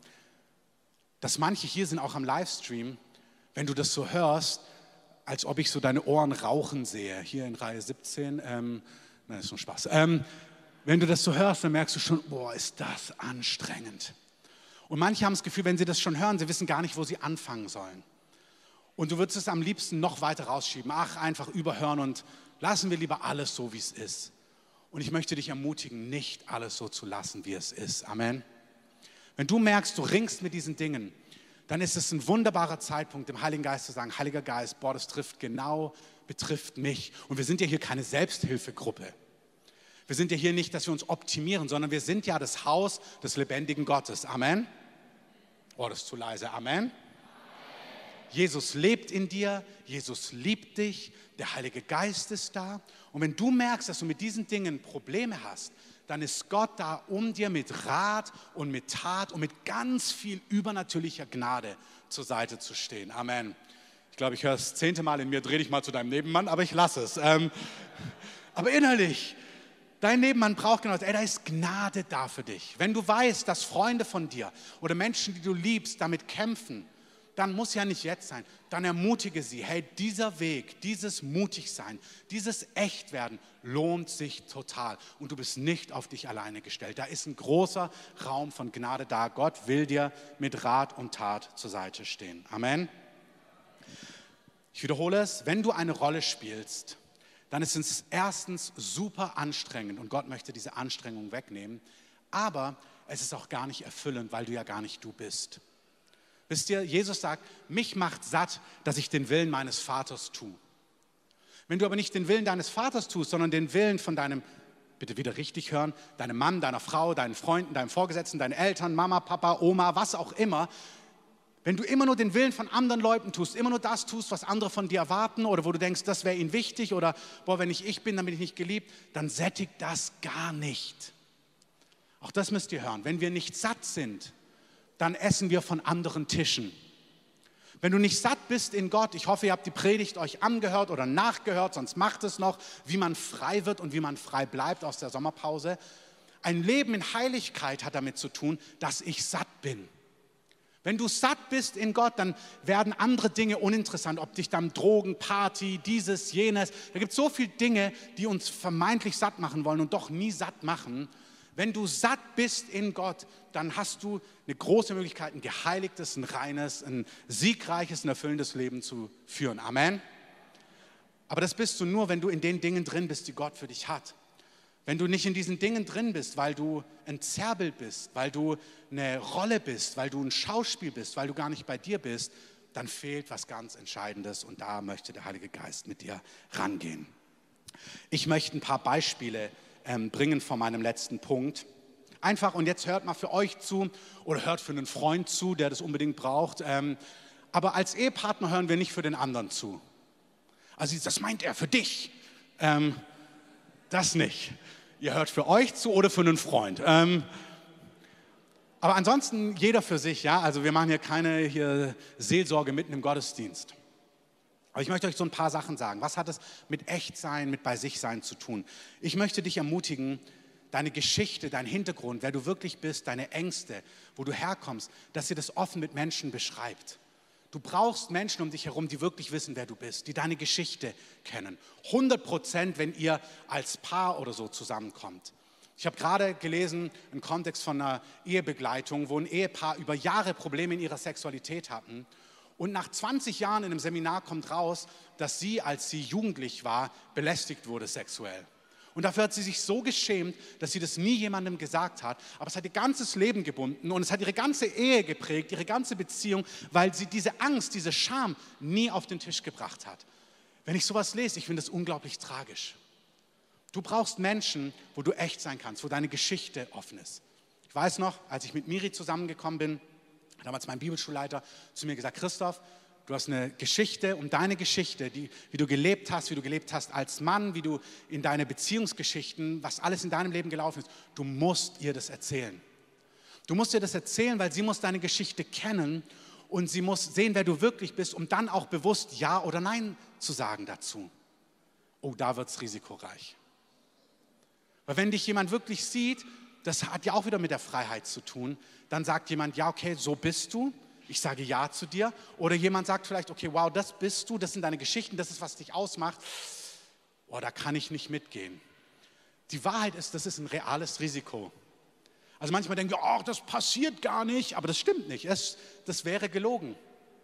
[SPEAKER 1] dass manche hier sind, auch am Livestream, wenn du das so hörst, als ob ich so deine Ohren rauchen sehe, hier in Reihe siebzehn, ähm, nein, das ist nur Spaß. Ähm, wenn du das so hörst, dann merkst du schon, boah, ist das anstrengend. Und manche haben das Gefühl, wenn sie das schon hören, sie wissen gar nicht, wo sie anfangen sollen. Und du würdest es am liebsten noch weiter rausschieben. Ach, einfach überhören und lassen wir lieber alles so, wie es ist. Und ich möchte dich ermutigen, nicht alles so zu lassen, wie es ist. Amen. Wenn du merkst, du ringst mit diesen Dingen, dann ist es ein wunderbarer Zeitpunkt, dem Heiligen Geist zu sagen, Heiliger Geist, boah, das trifft genau, betrifft mich. Und wir sind ja hier keine Selbsthilfegruppe. Wir sind ja hier nicht, dass wir uns optimieren, sondern wir sind ja das Haus des lebendigen Gottes. Amen. Oh, das ist zu leise. Amen. Jesus lebt in dir, Jesus liebt dich, der Heilige Geist ist da. Und wenn du merkst, dass du mit diesen Dingen Probleme hast, dann ist Gott da, um dir mit Rat und mit Tat und mit ganz viel übernatürlicher Gnade zur Seite zu stehen. Amen. Ich glaube, ich höre das zehnte Mal in mir, dreh dich mal zu deinem Nebenmann, aber ich lasse es. Ähm, aber innerlich, dein Nebenmann braucht genau das. Ey, da ist Gnade da für dich. Wenn du weißt, dass Freunde von dir oder Menschen, die du liebst, damit kämpfen, dann muss ja nicht jetzt sein. Dann ermutige sie, hey, dieser Weg, dieses Mutigsein, dieses Echtwerden lohnt sich total. Und du bist nicht auf dich alleine gestellt. Da ist ein großer Raum von Gnade da. Gott will dir mit Rat und Tat zur Seite stehen. Amen. Ich wiederhole es, wenn du eine Rolle spielst, dann ist es erstens super anstrengend und Gott möchte diese Anstrengung wegnehmen. Aber es ist auch gar nicht erfüllend, weil du ja gar nicht du bist. Wisst ihr, Jesus sagt, mich macht satt, dass ich den Willen meines Vaters tue. Wenn du aber nicht den Willen deines Vaters tust, sondern den Willen von deinem, bitte wieder richtig hören, deinem Mann, deiner Frau, deinen Freunden, deinem Vorgesetzten, deinen Eltern, Mama, Papa, Oma, was auch immer, wenn du immer nur den Willen von anderen Leuten tust, immer nur das tust, was andere von dir erwarten oder wo du denkst, das wäre ihnen wichtig oder boah, wenn ich ich bin, dann bin ich nicht geliebt, dann sättigt das gar nicht. Auch das müsst ihr hören. Wenn wir nicht satt sind, dann essen wir von anderen Tischen. Wenn du nicht satt bist in Gott, ich hoffe, ihr habt die Predigt euch angehört oder nachgehört, sonst macht es noch, wie man frei wird und wie man frei bleibt aus der Sommerpause. Ein Leben in Heiligkeit hat damit zu tun, dass ich satt bin. Wenn du satt bist in Gott, dann werden andere Dinge uninteressant, ob dich dann Drogen, Party, dieses, jenes. Da gibt es so viele Dinge, die uns vermeintlich satt machen wollen und doch nie satt machen. Wenn du satt bist in Gott, dann hast du eine große Möglichkeit, ein geheiligtes, ein reines, ein siegreiches, ein erfüllendes Leben zu führen. Amen. Aber das bist du nur, wenn du in den Dingen drin bist, die Gott für dich hat. Wenn du nicht in diesen Dingen drin bist, weil du ein Zerrbild bist, weil du eine Rolle bist, weil du ein Schauspiel bist, weil du gar nicht bei dir bist, dann fehlt was ganz Entscheidendes und da möchte der Heilige Geist mit dir rangehen. Ich möchte ein paar Beispiele ähm, bringen von meinem letzten Punkt. Einfach, und jetzt hört mal für euch zu oder hört für einen Freund zu, der das unbedingt braucht. Ähm, aber als Ehepartner hören wir nicht für den anderen zu. Also das meint er für dich. Ähm, das nicht. Ihr hört für euch zu oder für einen Freund. Ähm, aber ansonsten jeder für sich, ja. Also wir machen hier keine hier Seelsorge mitten im Gottesdienst. Aber ich möchte euch so ein paar Sachen sagen. Was hat es mit Echtsein, mit bei sich sein zu tun? Ich möchte dich ermutigen, deine Geschichte, dein Hintergrund, wer du wirklich bist, deine Ängste, wo du herkommst, dass ihr das offen mit Menschen beschreibt. Du brauchst Menschen um dich herum, die wirklich wissen, wer du bist, die deine Geschichte kennen. hundert Prozent, wenn ihr als Paar oder so zusammenkommt. Ich habe gerade gelesen, im Kontext von einer Ehebegleitung, wo ein Ehepaar über Jahre Probleme in ihrer Sexualität hatten. Und nach zwanzig Jahren in einem Seminar kommt raus, dass sie, als sie jugendlich war, belästigt wurde sexuell. Und dafür hat sie sich so geschämt, dass sie das nie jemandem gesagt hat. Aber es hat ihr ganzes Leben gebunden und es hat ihre ganze Ehe geprägt, ihre ganze Beziehung, weil sie diese Angst, diese Scham nie auf den Tisch gebracht hat. Wenn ich sowas lese, ich finde das unglaublich tragisch. Du brauchst Menschen, wo du echt sein kannst, wo deine Geschichte offen ist. Ich weiß noch, als ich mit Miri zusammengekommen bin, hat damals mein Bibelschulleiter zu mir gesagt, Christoph, du hast eine Geschichte um deine Geschichte, die, wie du gelebt hast, wie du gelebt hast als Mann, wie du in deine Beziehungsgeschichten, was alles in deinem Leben gelaufen ist. Du musst ihr das erzählen. Du musst ihr das erzählen, weil sie muss deine Geschichte kennen und sie muss sehen, wer du wirklich bist, um dann auch bewusst Ja oder Nein zu sagen dazu. Oh, da wird es risikoreich. Weil wenn dich jemand wirklich sieht, das hat ja auch wieder mit der Freiheit zu tun, dann sagt jemand, ja okay, so bist du. Ich sage Ja zu dir. Oder jemand sagt vielleicht, okay, wow, das bist du, das sind deine Geschichten, das ist, was dich ausmacht. Oh, da kann ich nicht mitgehen. Die Wahrheit ist, das ist ein reales Risiko. Also manchmal denken wir, oh, das passiert gar nicht, aber das stimmt nicht. Es, das wäre gelogen.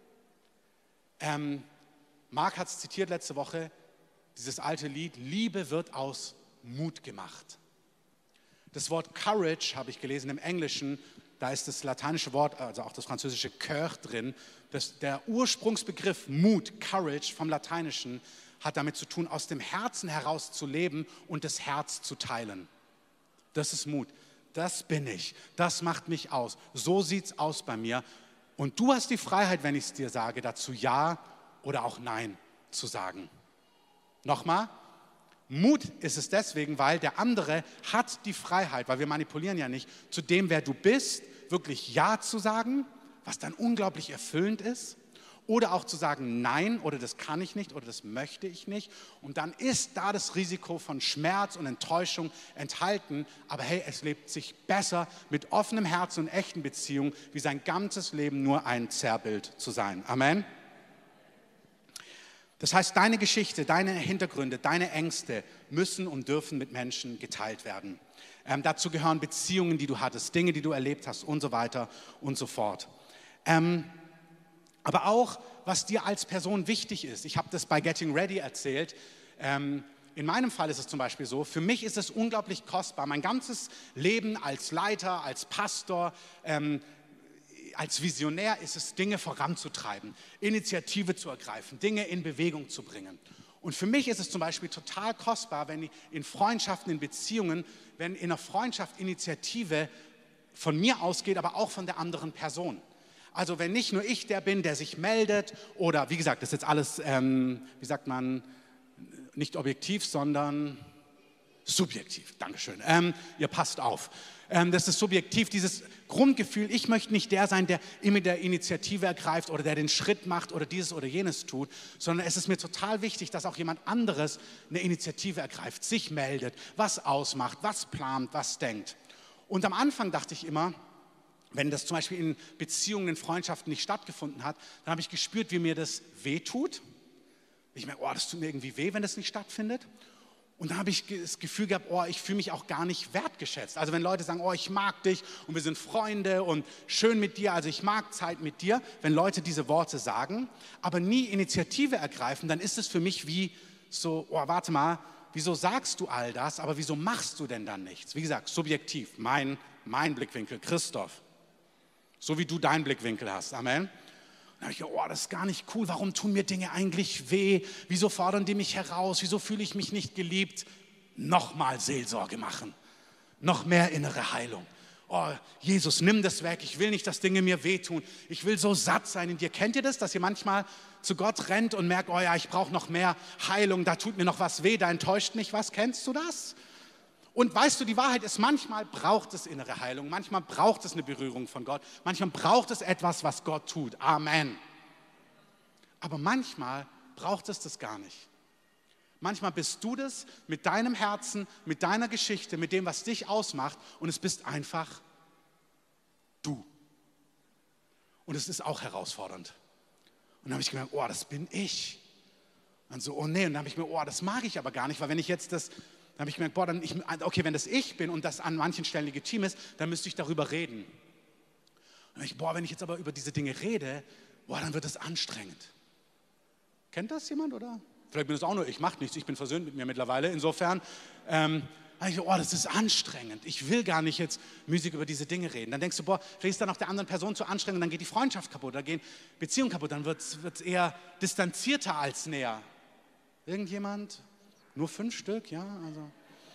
[SPEAKER 1] Ähm, Marc hat es zitiert letzte Woche, dieses alte Lied, Liebe wird aus Mut gemacht. Das Wort Courage habe ich gelesen im Englischen. Da ist das lateinische Wort, also auch das französische Cœur drin. Das, der Ursprungsbegriff Mut, Courage vom Lateinischen, hat damit zu tun, aus dem Herzen heraus zu leben und das Herz zu teilen. Das ist Mut. Das bin ich. Das macht mich aus. So sieht es aus bei mir. Und du hast die Freiheit, wenn ich es dir sage, dazu Ja oder auch Nein zu sagen. Nochmal. Mut ist es deswegen, weil der andere hat die Freiheit, weil wir manipulieren ja nicht, zu dem, wer du bist, wirklich Ja zu sagen, was dann unglaublich erfüllend ist, oder auch zu sagen Nein oder das kann ich nicht oder das möchte ich nicht. Und dann ist da das Risiko von Schmerz und Enttäuschung enthalten, aber hey, es lebt sich besser mit offenem Herzen und echten Beziehungen, wie sein ganzes Leben nur ein Zerrbild zu sein. Amen. Das heißt, deine Geschichte, deine Hintergründe, deine Ängste müssen und dürfen mit Menschen geteilt werden. Ähm, dazu gehören Beziehungen, die du hattest, Dinge, die du erlebt hast und so weiter und so fort. Ähm, aber auch, was dir als Person wichtig ist. Ich habe das bei Getting Ready erzählt. Ähm, in meinem Fall ist es zum Beispiel so, für mich ist es unglaublich kostbar. Mein ganzes Leben als Leiter, als Pastor, ähm, als Visionär ist es, Dinge voranzutreiben, Initiative zu ergreifen, Dinge in Bewegung zu bringen. Und für mich ist es zum Beispiel total kostbar, wenn in Freundschaften, in Beziehungen, wenn in einer Freundschaft Initiative von mir ausgeht, aber auch von der anderen Person. Also wenn nicht nur ich der bin, der sich meldet oder, wie gesagt, das ist jetzt alles, ähm, wie sagt man, nicht objektiv, sondern subjektiv. Dankeschön. Ähm, ihr passt auf. Ähm, das ist subjektiv, dieses Grundgefühl, ich möchte nicht der sein, der immer der Initiative ergreift oder der den Schritt macht oder dieses oder jenes tut, sondern es ist mir total wichtig, dass auch jemand anderes eine Initiative ergreift, sich meldet, was ausmacht, was plant, was denkt. Und am Anfang dachte ich immer, wenn das zum Beispiel in Beziehungen, in Freundschaften nicht stattgefunden hat, dann habe ich gespürt, wie mir das wehtut. Ich merke, oh, das tut mir irgendwie weh, wenn das nicht stattfindet. Und dann habe ich das Gefühl gehabt, oh, ich fühle mich auch gar nicht wertgeschätzt. Also wenn Leute sagen, oh, ich mag dich und wir sind Freunde und schön mit dir, also ich mag Zeit mit dir, wenn Leute diese Worte sagen, aber nie Initiative ergreifen, dann ist es für mich wie so, oh, warte mal, wieso sagst du all das, aber wieso machst du denn dann nichts? Wie gesagt, subjektiv, mein, mein Blickwinkel, Christoph. So wie du deinen Blickwinkel hast, Amen. Dann habe ich gedacht, oh, das ist gar nicht cool, warum tun mir Dinge eigentlich weh? Wieso fordern die mich heraus? Wieso fühle ich mich nicht geliebt? Nochmal Seelsorge machen, noch mehr innere Heilung. Oh, Jesus, nimm das weg, ich will nicht, dass Dinge mir wehtun. Ich will so satt sein in dir. Kennt ihr das, dass ihr manchmal zu Gott rennt und merkt, oh ja, ich brauche noch mehr Heilung, da tut mir noch was weh, da enttäuscht mich was? Kennst du das? Und weißt du, die Wahrheit ist, manchmal braucht es innere Heilung, manchmal braucht es eine Berührung von Gott, manchmal braucht es etwas, was Gott tut. Amen. Aber manchmal braucht es das gar nicht. Manchmal bist du das mit deinem Herzen, mit deiner Geschichte, mit dem, was dich ausmacht und es bist einfach du. Und es ist auch herausfordernd. Und dann habe ich gemerkt, oh, das bin ich. Und so, oh nee, und dann habe ich mir, oh, das mag ich aber gar nicht, weil wenn ich jetzt das... Dann habe ich gemerkt, boah, dann ich, okay, wenn das ich bin und das an manchen Stellen legitim ist, dann müsste ich darüber reden. Dann ich, boah, wenn ich jetzt aber über diese Dinge rede, boah, dann wird das anstrengend. Kennt das jemand, oder? Vielleicht bin das auch nur ich, macht nichts, ich bin versöhnt mit mir mittlerweile. Insofern, ähm, habe ich, oh, das ist anstrengend. Ich will gar nicht jetzt müßig über diese Dinge reden. Dann denkst du, boah, vielleicht ist dann auch der anderen Person zu anstrengend und dann geht die Freundschaft kaputt, dann gehen Beziehungen kaputt, dann wird es eher distanzierter als näher. Irgendjemand? Nur fünf Stück, ja, also.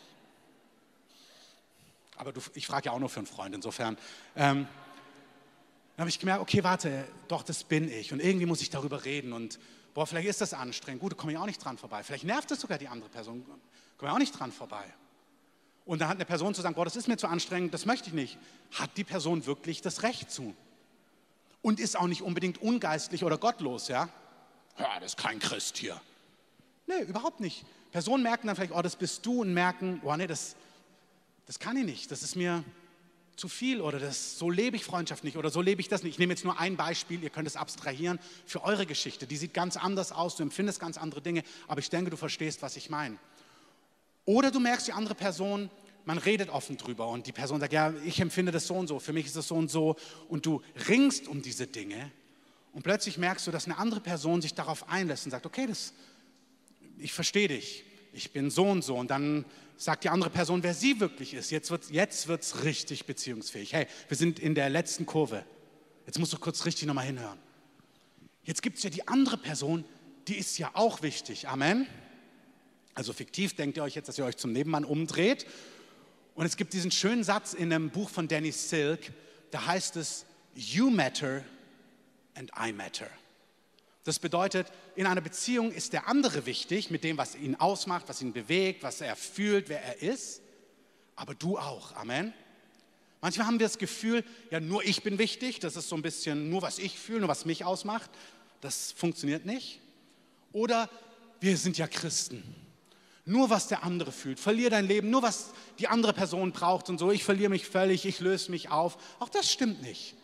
[SPEAKER 1] Aber du, ich frage ja auch nur für einen Freund, insofern. Ähm, dann habe ich gemerkt, okay, warte, doch, das bin ich. Und irgendwie muss ich darüber reden. Und boah, vielleicht ist das anstrengend. Gut, da komme ich auch nicht dran vorbei. Vielleicht nervt es sogar die andere Person. Komme ich auch nicht dran vorbei. Und dann hat eine Person zu sagen, boah, das ist mir zu anstrengend, das möchte ich nicht. Hat die Person wirklich das Recht zu? Und ist auch nicht unbedingt ungeistlich oder gottlos, ja? Ja, das ist kein Christ hier. Nee, überhaupt nicht. Personen merken dann vielleicht, oh, das bist du und merken, oh nee, das, das kann ich nicht, das ist mir zu viel oder das, so lebe ich Freundschaft nicht oder so lebe ich das nicht. Ich nehme jetzt nur ein Beispiel, ihr könnt es abstrahieren für eure Geschichte. Die sieht ganz anders aus, du empfindest ganz andere Dinge, aber ich denke, du verstehst, was ich meine. Oder du merkst, die andere Person, man redet offen drüber und die Person sagt, ja, ich empfinde das so und so, für mich ist das so und so und du ringst um diese Dinge und plötzlich merkst du, dass eine andere Person sich darauf einlässt und sagt, okay, das ich verstehe dich, ich bin so und so. Und dann sagt die andere Person, wer sie wirklich ist. Jetzt wird es jetzt wird's richtig beziehungsfähig. Hey, wir sind in der letzten Kurve. Jetzt musst du kurz richtig nochmal hinhören. Jetzt gibt es ja die andere Person, die ist ja auch wichtig. Amen. Also fiktiv denkt ihr euch jetzt, dass ihr euch zum Nebenmann umdreht. Und es gibt diesen schönen Satz in einem Buch von Danny Silk, da heißt es, you matter and I matter. Das bedeutet, in einer Beziehung ist der andere wichtig, mit dem, was ihn ausmacht, was ihn bewegt, was er fühlt, wer er ist, aber du auch. Amen. Manchmal haben wir das Gefühl, ja, nur ich bin wichtig, das ist so ein bisschen nur, was ich fühle, nur was mich ausmacht. Das funktioniert nicht. Oder wir sind ja Christen. Nur was der andere fühlt, verlier dein Leben, nur was die andere Person braucht und so, ich verliere mich völlig, ich löse mich auf. Auch das stimmt nicht.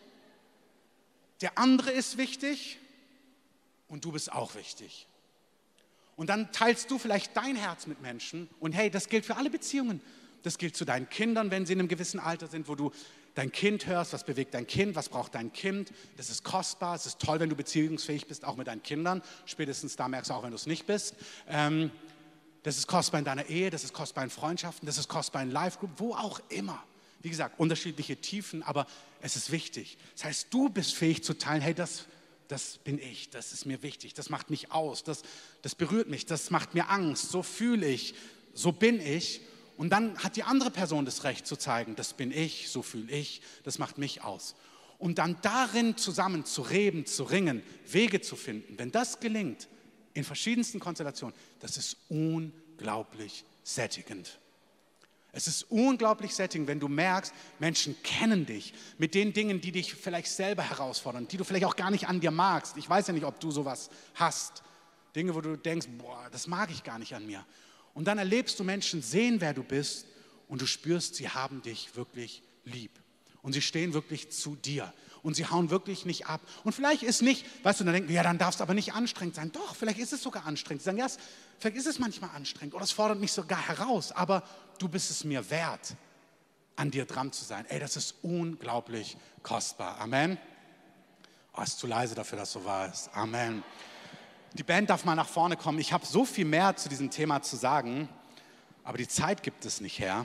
[SPEAKER 1] Der andere ist wichtig. Und du bist auch wichtig. Und dann teilst du vielleicht dein Herz mit Menschen. Und hey, das gilt für alle Beziehungen. Das gilt zu deinen Kindern, wenn sie in einem gewissen Alter sind, wo du dein Kind hörst, was bewegt dein Kind, was braucht dein Kind. Das ist kostbar, es ist toll, wenn du beziehungsfähig bist, auch mit deinen Kindern. Spätestens da merkst du auch, wenn du es nicht bist. Ähm, das ist kostbar in deiner Ehe, das ist kostbar in Freundschaften, das ist kostbar in Live-Group, wo auch immer. Wie gesagt, unterschiedliche Tiefen, aber es ist wichtig. Das heißt, du bist fähig zu teilen, hey, das, das bin ich, das ist mir wichtig, das macht mich aus, das, das berührt mich, das macht mir Angst, so fühle ich, so bin ich. Und dann hat die andere Person das Recht zu zeigen, das bin ich, so fühle ich, das macht mich aus. Und dann darin zusammen zu reden, zu ringen, Wege zu finden, wenn das gelingt, in verschiedensten Konstellationen, das ist unglaublich sättigend. Es ist unglaublich sättigend, wenn du merkst, Menschen kennen dich mit den Dingen, die dich vielleicht selber herausfordern, die du vielleicht auch gar nicht an dir magst. Ich weiß ja nicht, ob du sowas hast. Dinge, wo du denkst, boah, das mag ich gar nicht an mir. Und dann erlebst du Menschen, sehen, wer du bist und du spürst, sie haben dich wirklich lieb. Und sie stehen wirklich zu dir. Und sie hauen wirklich nicht ab. Und vielleicht ist nicht, weißt du, dann denken wir, ja, dann darf es aber nicht anstrengend sein. Doch, vielleicht ist es sogar anstrengend. Sie sagen, ja, es, vielleicht ist es manchmal anstrengend oder es fordert mich sogar heraus. Aber du bist es mir wert, an dir dran zu sein. Ey, das ist unglaublich kostbar. Amen. Oh, ist zu leise dafür, dass so wahr ist. Amen. Die Band darf mal nach vorne kommen. Ich habe so viel mehr zu diesem Thema zu sagen, aber die Zeit gibt es nicht her.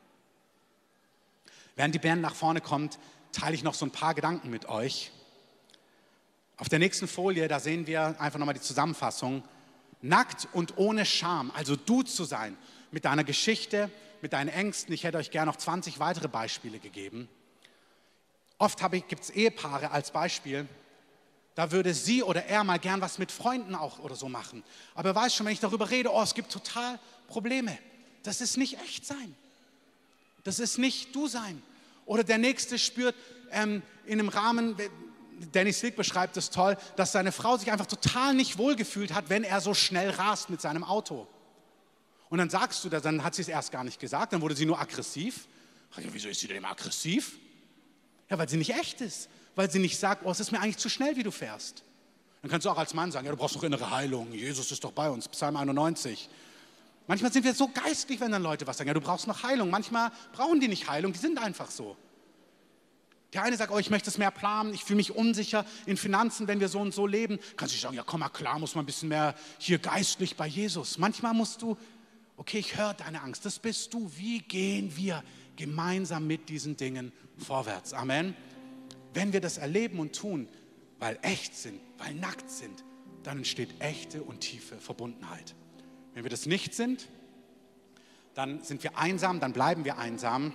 [SPEAKER 1] Während die Band nach vorne kommt, teile ich noch so ein paar Gedanken mit euch. Auf der nächsten Folie, da sehen wir einfach nochmal die Zusammenfassung. Nackt und ohne Scham, also du zu sein, mit deiner Geschichte, mit deinen Ängsten. Ich hätte euch gerne noch zwanzig weitere Beispiele gegeben. Oft gibt es Ehepaare als Beispiel, da würde sie oder er mal gern was mit Freunden auch oder so machen. Aber er weiß schon, wenn ich darüber rede, oh, es gibt total Probleme. Das ist nicht echt sein. Das ist nicht du sein. Oder der Nächste spürt ähm, in einem Rahmen, Dennis Slick beschreibt es toll, dass seine Frau sich einfach total nicht wohlgefühlt hat, wenn er so schnell rast mit seinem Auto. Und dann sagst du das, dann hat sie es erst gar nicht gesagt, dann wurde sie nur aggressiv. Ja, wieso ist sie denn immer aggressiv? Ja, weil sie nicht echt ist. Weil sie nicht sagt, oh, es ist mir eigentlich zu schnell, wie du fährst. Dann kannst du auch als Mann sagen, ja, du brauchst doch innere Heilung. Jesus ist doch bei uns, Psalm einundneunzig. Manchmal sind wir so geistlich, wenn dann Leute was sagen, ja, du brauchst noch Heilung. Manchmal brauchen die nicht Heilung, die sind einfach so. Der eine sagt, oh, ich möchte es mehr planen, ich fühle mich unsicher in Finanzen, wenn wir so und so leben. Kannst du sagen, ja, komm mal klar, muss man ein bisschen mehr hier geistlich bei Jesus. Manchmal musst du, okay, ich höre deine Angst, das bist du. Wie gehen wir gemeinsam mit diesen Dingen vorwärts? Amen. Wenn wir das erleben und tun, weil echt sind, weil nackt sind, dann entsteht echte und tiefe Verbundenheit. Wenn wir das nicht sind, dann sind wir einsam, dann bleiben wir einsam.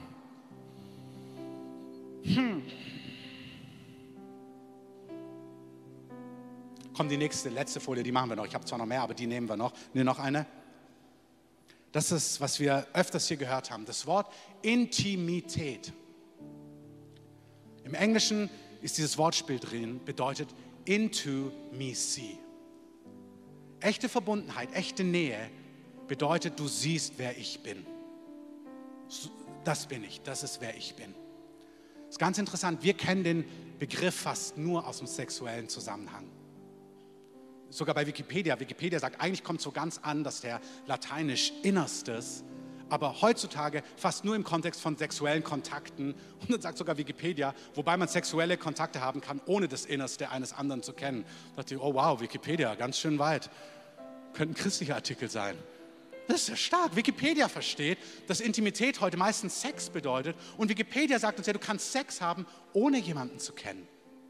[SPEAKER 1] Hm. Kommt die nächste, letzte Folie, die machen wir noch. Ich habe zwar noch mehr, aber die nehmen wir noch. Ne, noch eine. Das ist, was wir öfters hier gehört haben. Das Wort Intimität. Im Englischen ist dieses Wortspiel drin, bedeutet intimacy. Echte Verbundenheit, echte Nähe bedeutet, du siehst, wer ich bin. Das bin ich, das ist, wer ich bin. Das ist ganz interessant, wir kennen den Begriff fast nur aus dem sexuellen Zusammenhang. Sogar bei Wikipedia. Wikipedia sagt, eigentlich kommt so ganz anders der lateinisch Innerstes, aber heutzutage fast nur im Kontext von sexuellen Kontakten. Und dann sagt sogar Wikipedia, wobei man sexuelle Kontakte haben kann, ohne das Innerste eines anderen zu kennen. Da dachte ich, oh wow, Wikipedia, ganz schön weit. Könnte ein christlicher Artikel sein. Das ist ja stark. Wikipedia versteht, dass Intimität heute meistens Sex bedeutet. Und Wikipedia sagt uns ja, du kannst Sex haben, ohne jemanden zu kennen.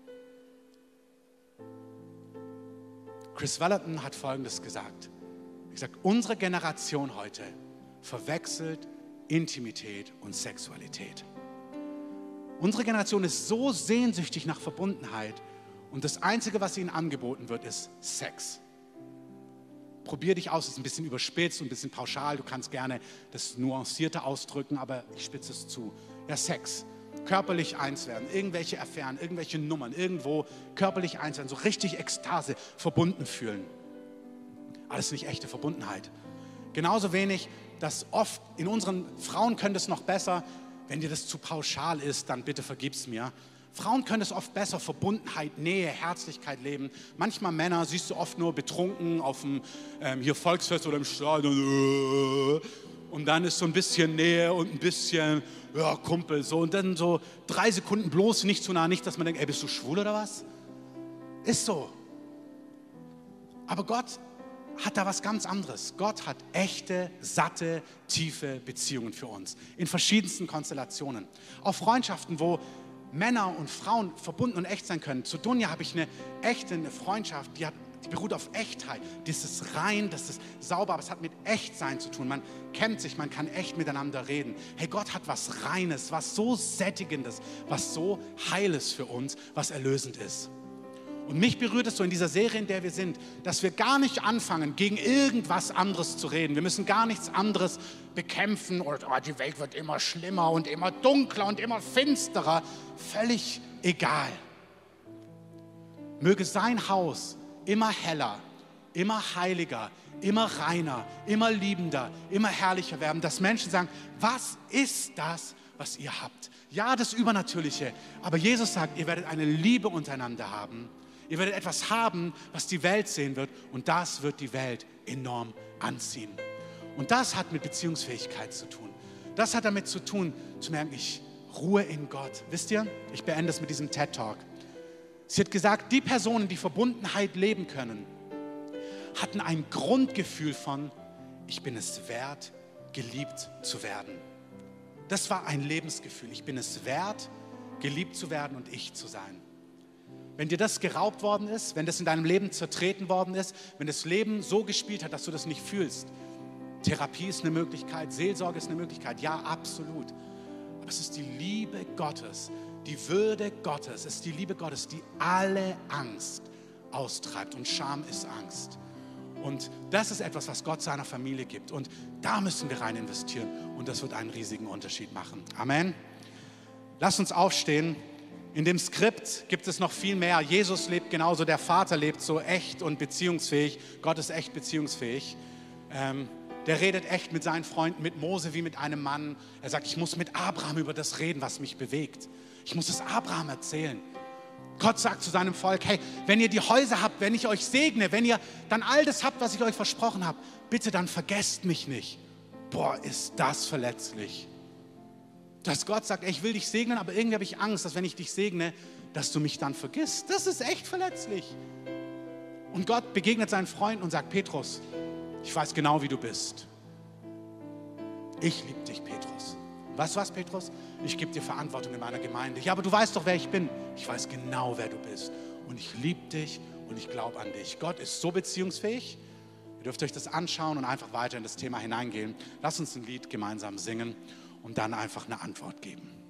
[SPEAKER 1] Chris Vallotton hat Folgendes gesagt. Er hat gesagt, unsere Generation heute verwechselt Intimität und Sexualität. Unsere Generation ist so sehnsüchtig nach Verbundenheit und das Einzige, was ihnen angeboten wird, ist Sex. Probier dich aus, das ist ein bisschen überspitzt und ein bisschen pauschal, du kannst gerne das Nuancierter ausdrücken, aber ich spitze es zu. Ja, Sex, körperlich eins werden, irgendwelche Affären, irgendwelche Nummern, irgendwo körperlich eins werden, so richtig Ekstase, verbunden fühlen. Alles nicht echte Verbundenheit. Genauso wenig, dass oft in unseren, Frauen können das noch besser, wenn dir das zu pauschal ist, dann bitte vergib's mir. Frauen können es oft besser, Verbundenheit, Nähe, Herzlichkeit leben. Manchmal Männer siehst du oft nur betrunken auf dem ähm, hier Volksfest oder im Stadion. Und dann ist so ein bisschen Nähe und ein bisschen, ja, Kumpel, so. Und dann so drei Sekunden bloß nicht zu nah, nicht, dass man denkt, ey, bist du schwul oder was? Ist so. Aber Gott hat da was ganz anderes. Gott hat echte, satte, tiefe Beziehungen für uns. In verschiedensten Konstellationen. Auch Freundschaften, wo Männer und Frauen verbunden und echt sein können. Zu Dunja habe ich eine echte eine Freundschaft, die, hat, die beruht auf Echtheit. Das ist rein, das ist sauber, aber es hat mit Echtsein zu tun. Man kennt sich, man kann echt miteinander reden. Hey, Gott hat was Reines, was so Sättigendes, was so Heiles für uns, was erlösend ist. Und mich berührt es so in dieser Serie, in der wir sind, dass wir gar nicht anfangen, gegen irgendwas anderes zu reden. Wir müssen gar nichts anderes bekämpfen oder oh, die Welt wird immer schlimmer und immer dunkler und immer finsterer. Völlig egal. Möge sein Haus immer heller, immer heiliger, immer reiner, immer liebender, immer herrlicher werden, dass Menschen sagen, was ist das, was ihr habt? Ja, das Übernatürliche, aber Jesus sagt, ihr werdet eine Liebe untereinander haben. Ihr werdet etwas haben, was die Welt sehen wird und das wird die Welt enorm anziehen. Und das hat mit Beziehungsfähigkeit zu tun. Das hat damit zu tun, zu merken, ich ruhe in Gott. Wisst ihr, ich beende es mit diesem TED-Talk. Sie hat gesagt, die Personen, die Verbundenheit leben können, hatten ein Grundgefühl von, ich bin es wert, geliebt zu werden. Das war ein Lebensgefühl. Ich bin es wert, geliebt zu werden und ich zu sein. Wenn dir das geraubt worden ist, wenn das in deinem Leben zertreten worden ist, wenn das Leben so gespielt hat, dass du das nicht fühlst, Therapie ist eine Möglichkeit, Seelsorge ist eine Möglichkeit, ja, absolut. Aber es ist die Liebe Gottes, die Würde Gottes, es ist die Liebe Gottes, die alle Angst austreibt und Scham ist Angst. Und das ist etwas, was Gott seiner Familie gibt und da müssen wir rein investieren und das wird einen riesigen Unterschied machen. Amen. Lass uns aufstehen. In dem Skript gibt es noch viel mehr. Jesus lebt genauso, der Vater lebt so echt und beziehungsfähig. Gott ist echt beziehungsfähig. Ähm, der redet echt mit seinen Freunden, mit Mose wie mit einem Mann. Er sagt, ich muss mit Abraham über das reden, was mich bewegt. Ich muss es Abraham erzählen. Gott sagt zu seinem Volk, hey, wenn ihr die Häuser habt, wenn ich euch segne, wenn ihr dann all das habt, was ich euch versprochen habe, bitte dann vergesst mich nicht. Boah, ist das verletzlich. Dass Gott sagt, ey, ich will dich segnen, aber irgendwie habe ich Angst, dass wenn ich dich segne, dass du mich dann vergisst. Das ist echt verletzlich. Und Gott begegnet seinen Freunden und sagt, Petrus, ich weiß genau, wie du bist. Ich liebe dich, Petrus. Weißt du was, Petrus? Ich gebe dir Verantwortung in meiner Gemeinde. Ja, aber du weißt doch, wer ich bin. Ich weiß genau, wer du bist. Und ich liebe dich und ich glaube an dich. Gott ist so beziehungsfähig. Ihr dürft euch das anschauen und einfach weiter in das Thema hineingehen. Lasst uns ein Lied gemeinsam singen und dann einfach eine Antwort geben.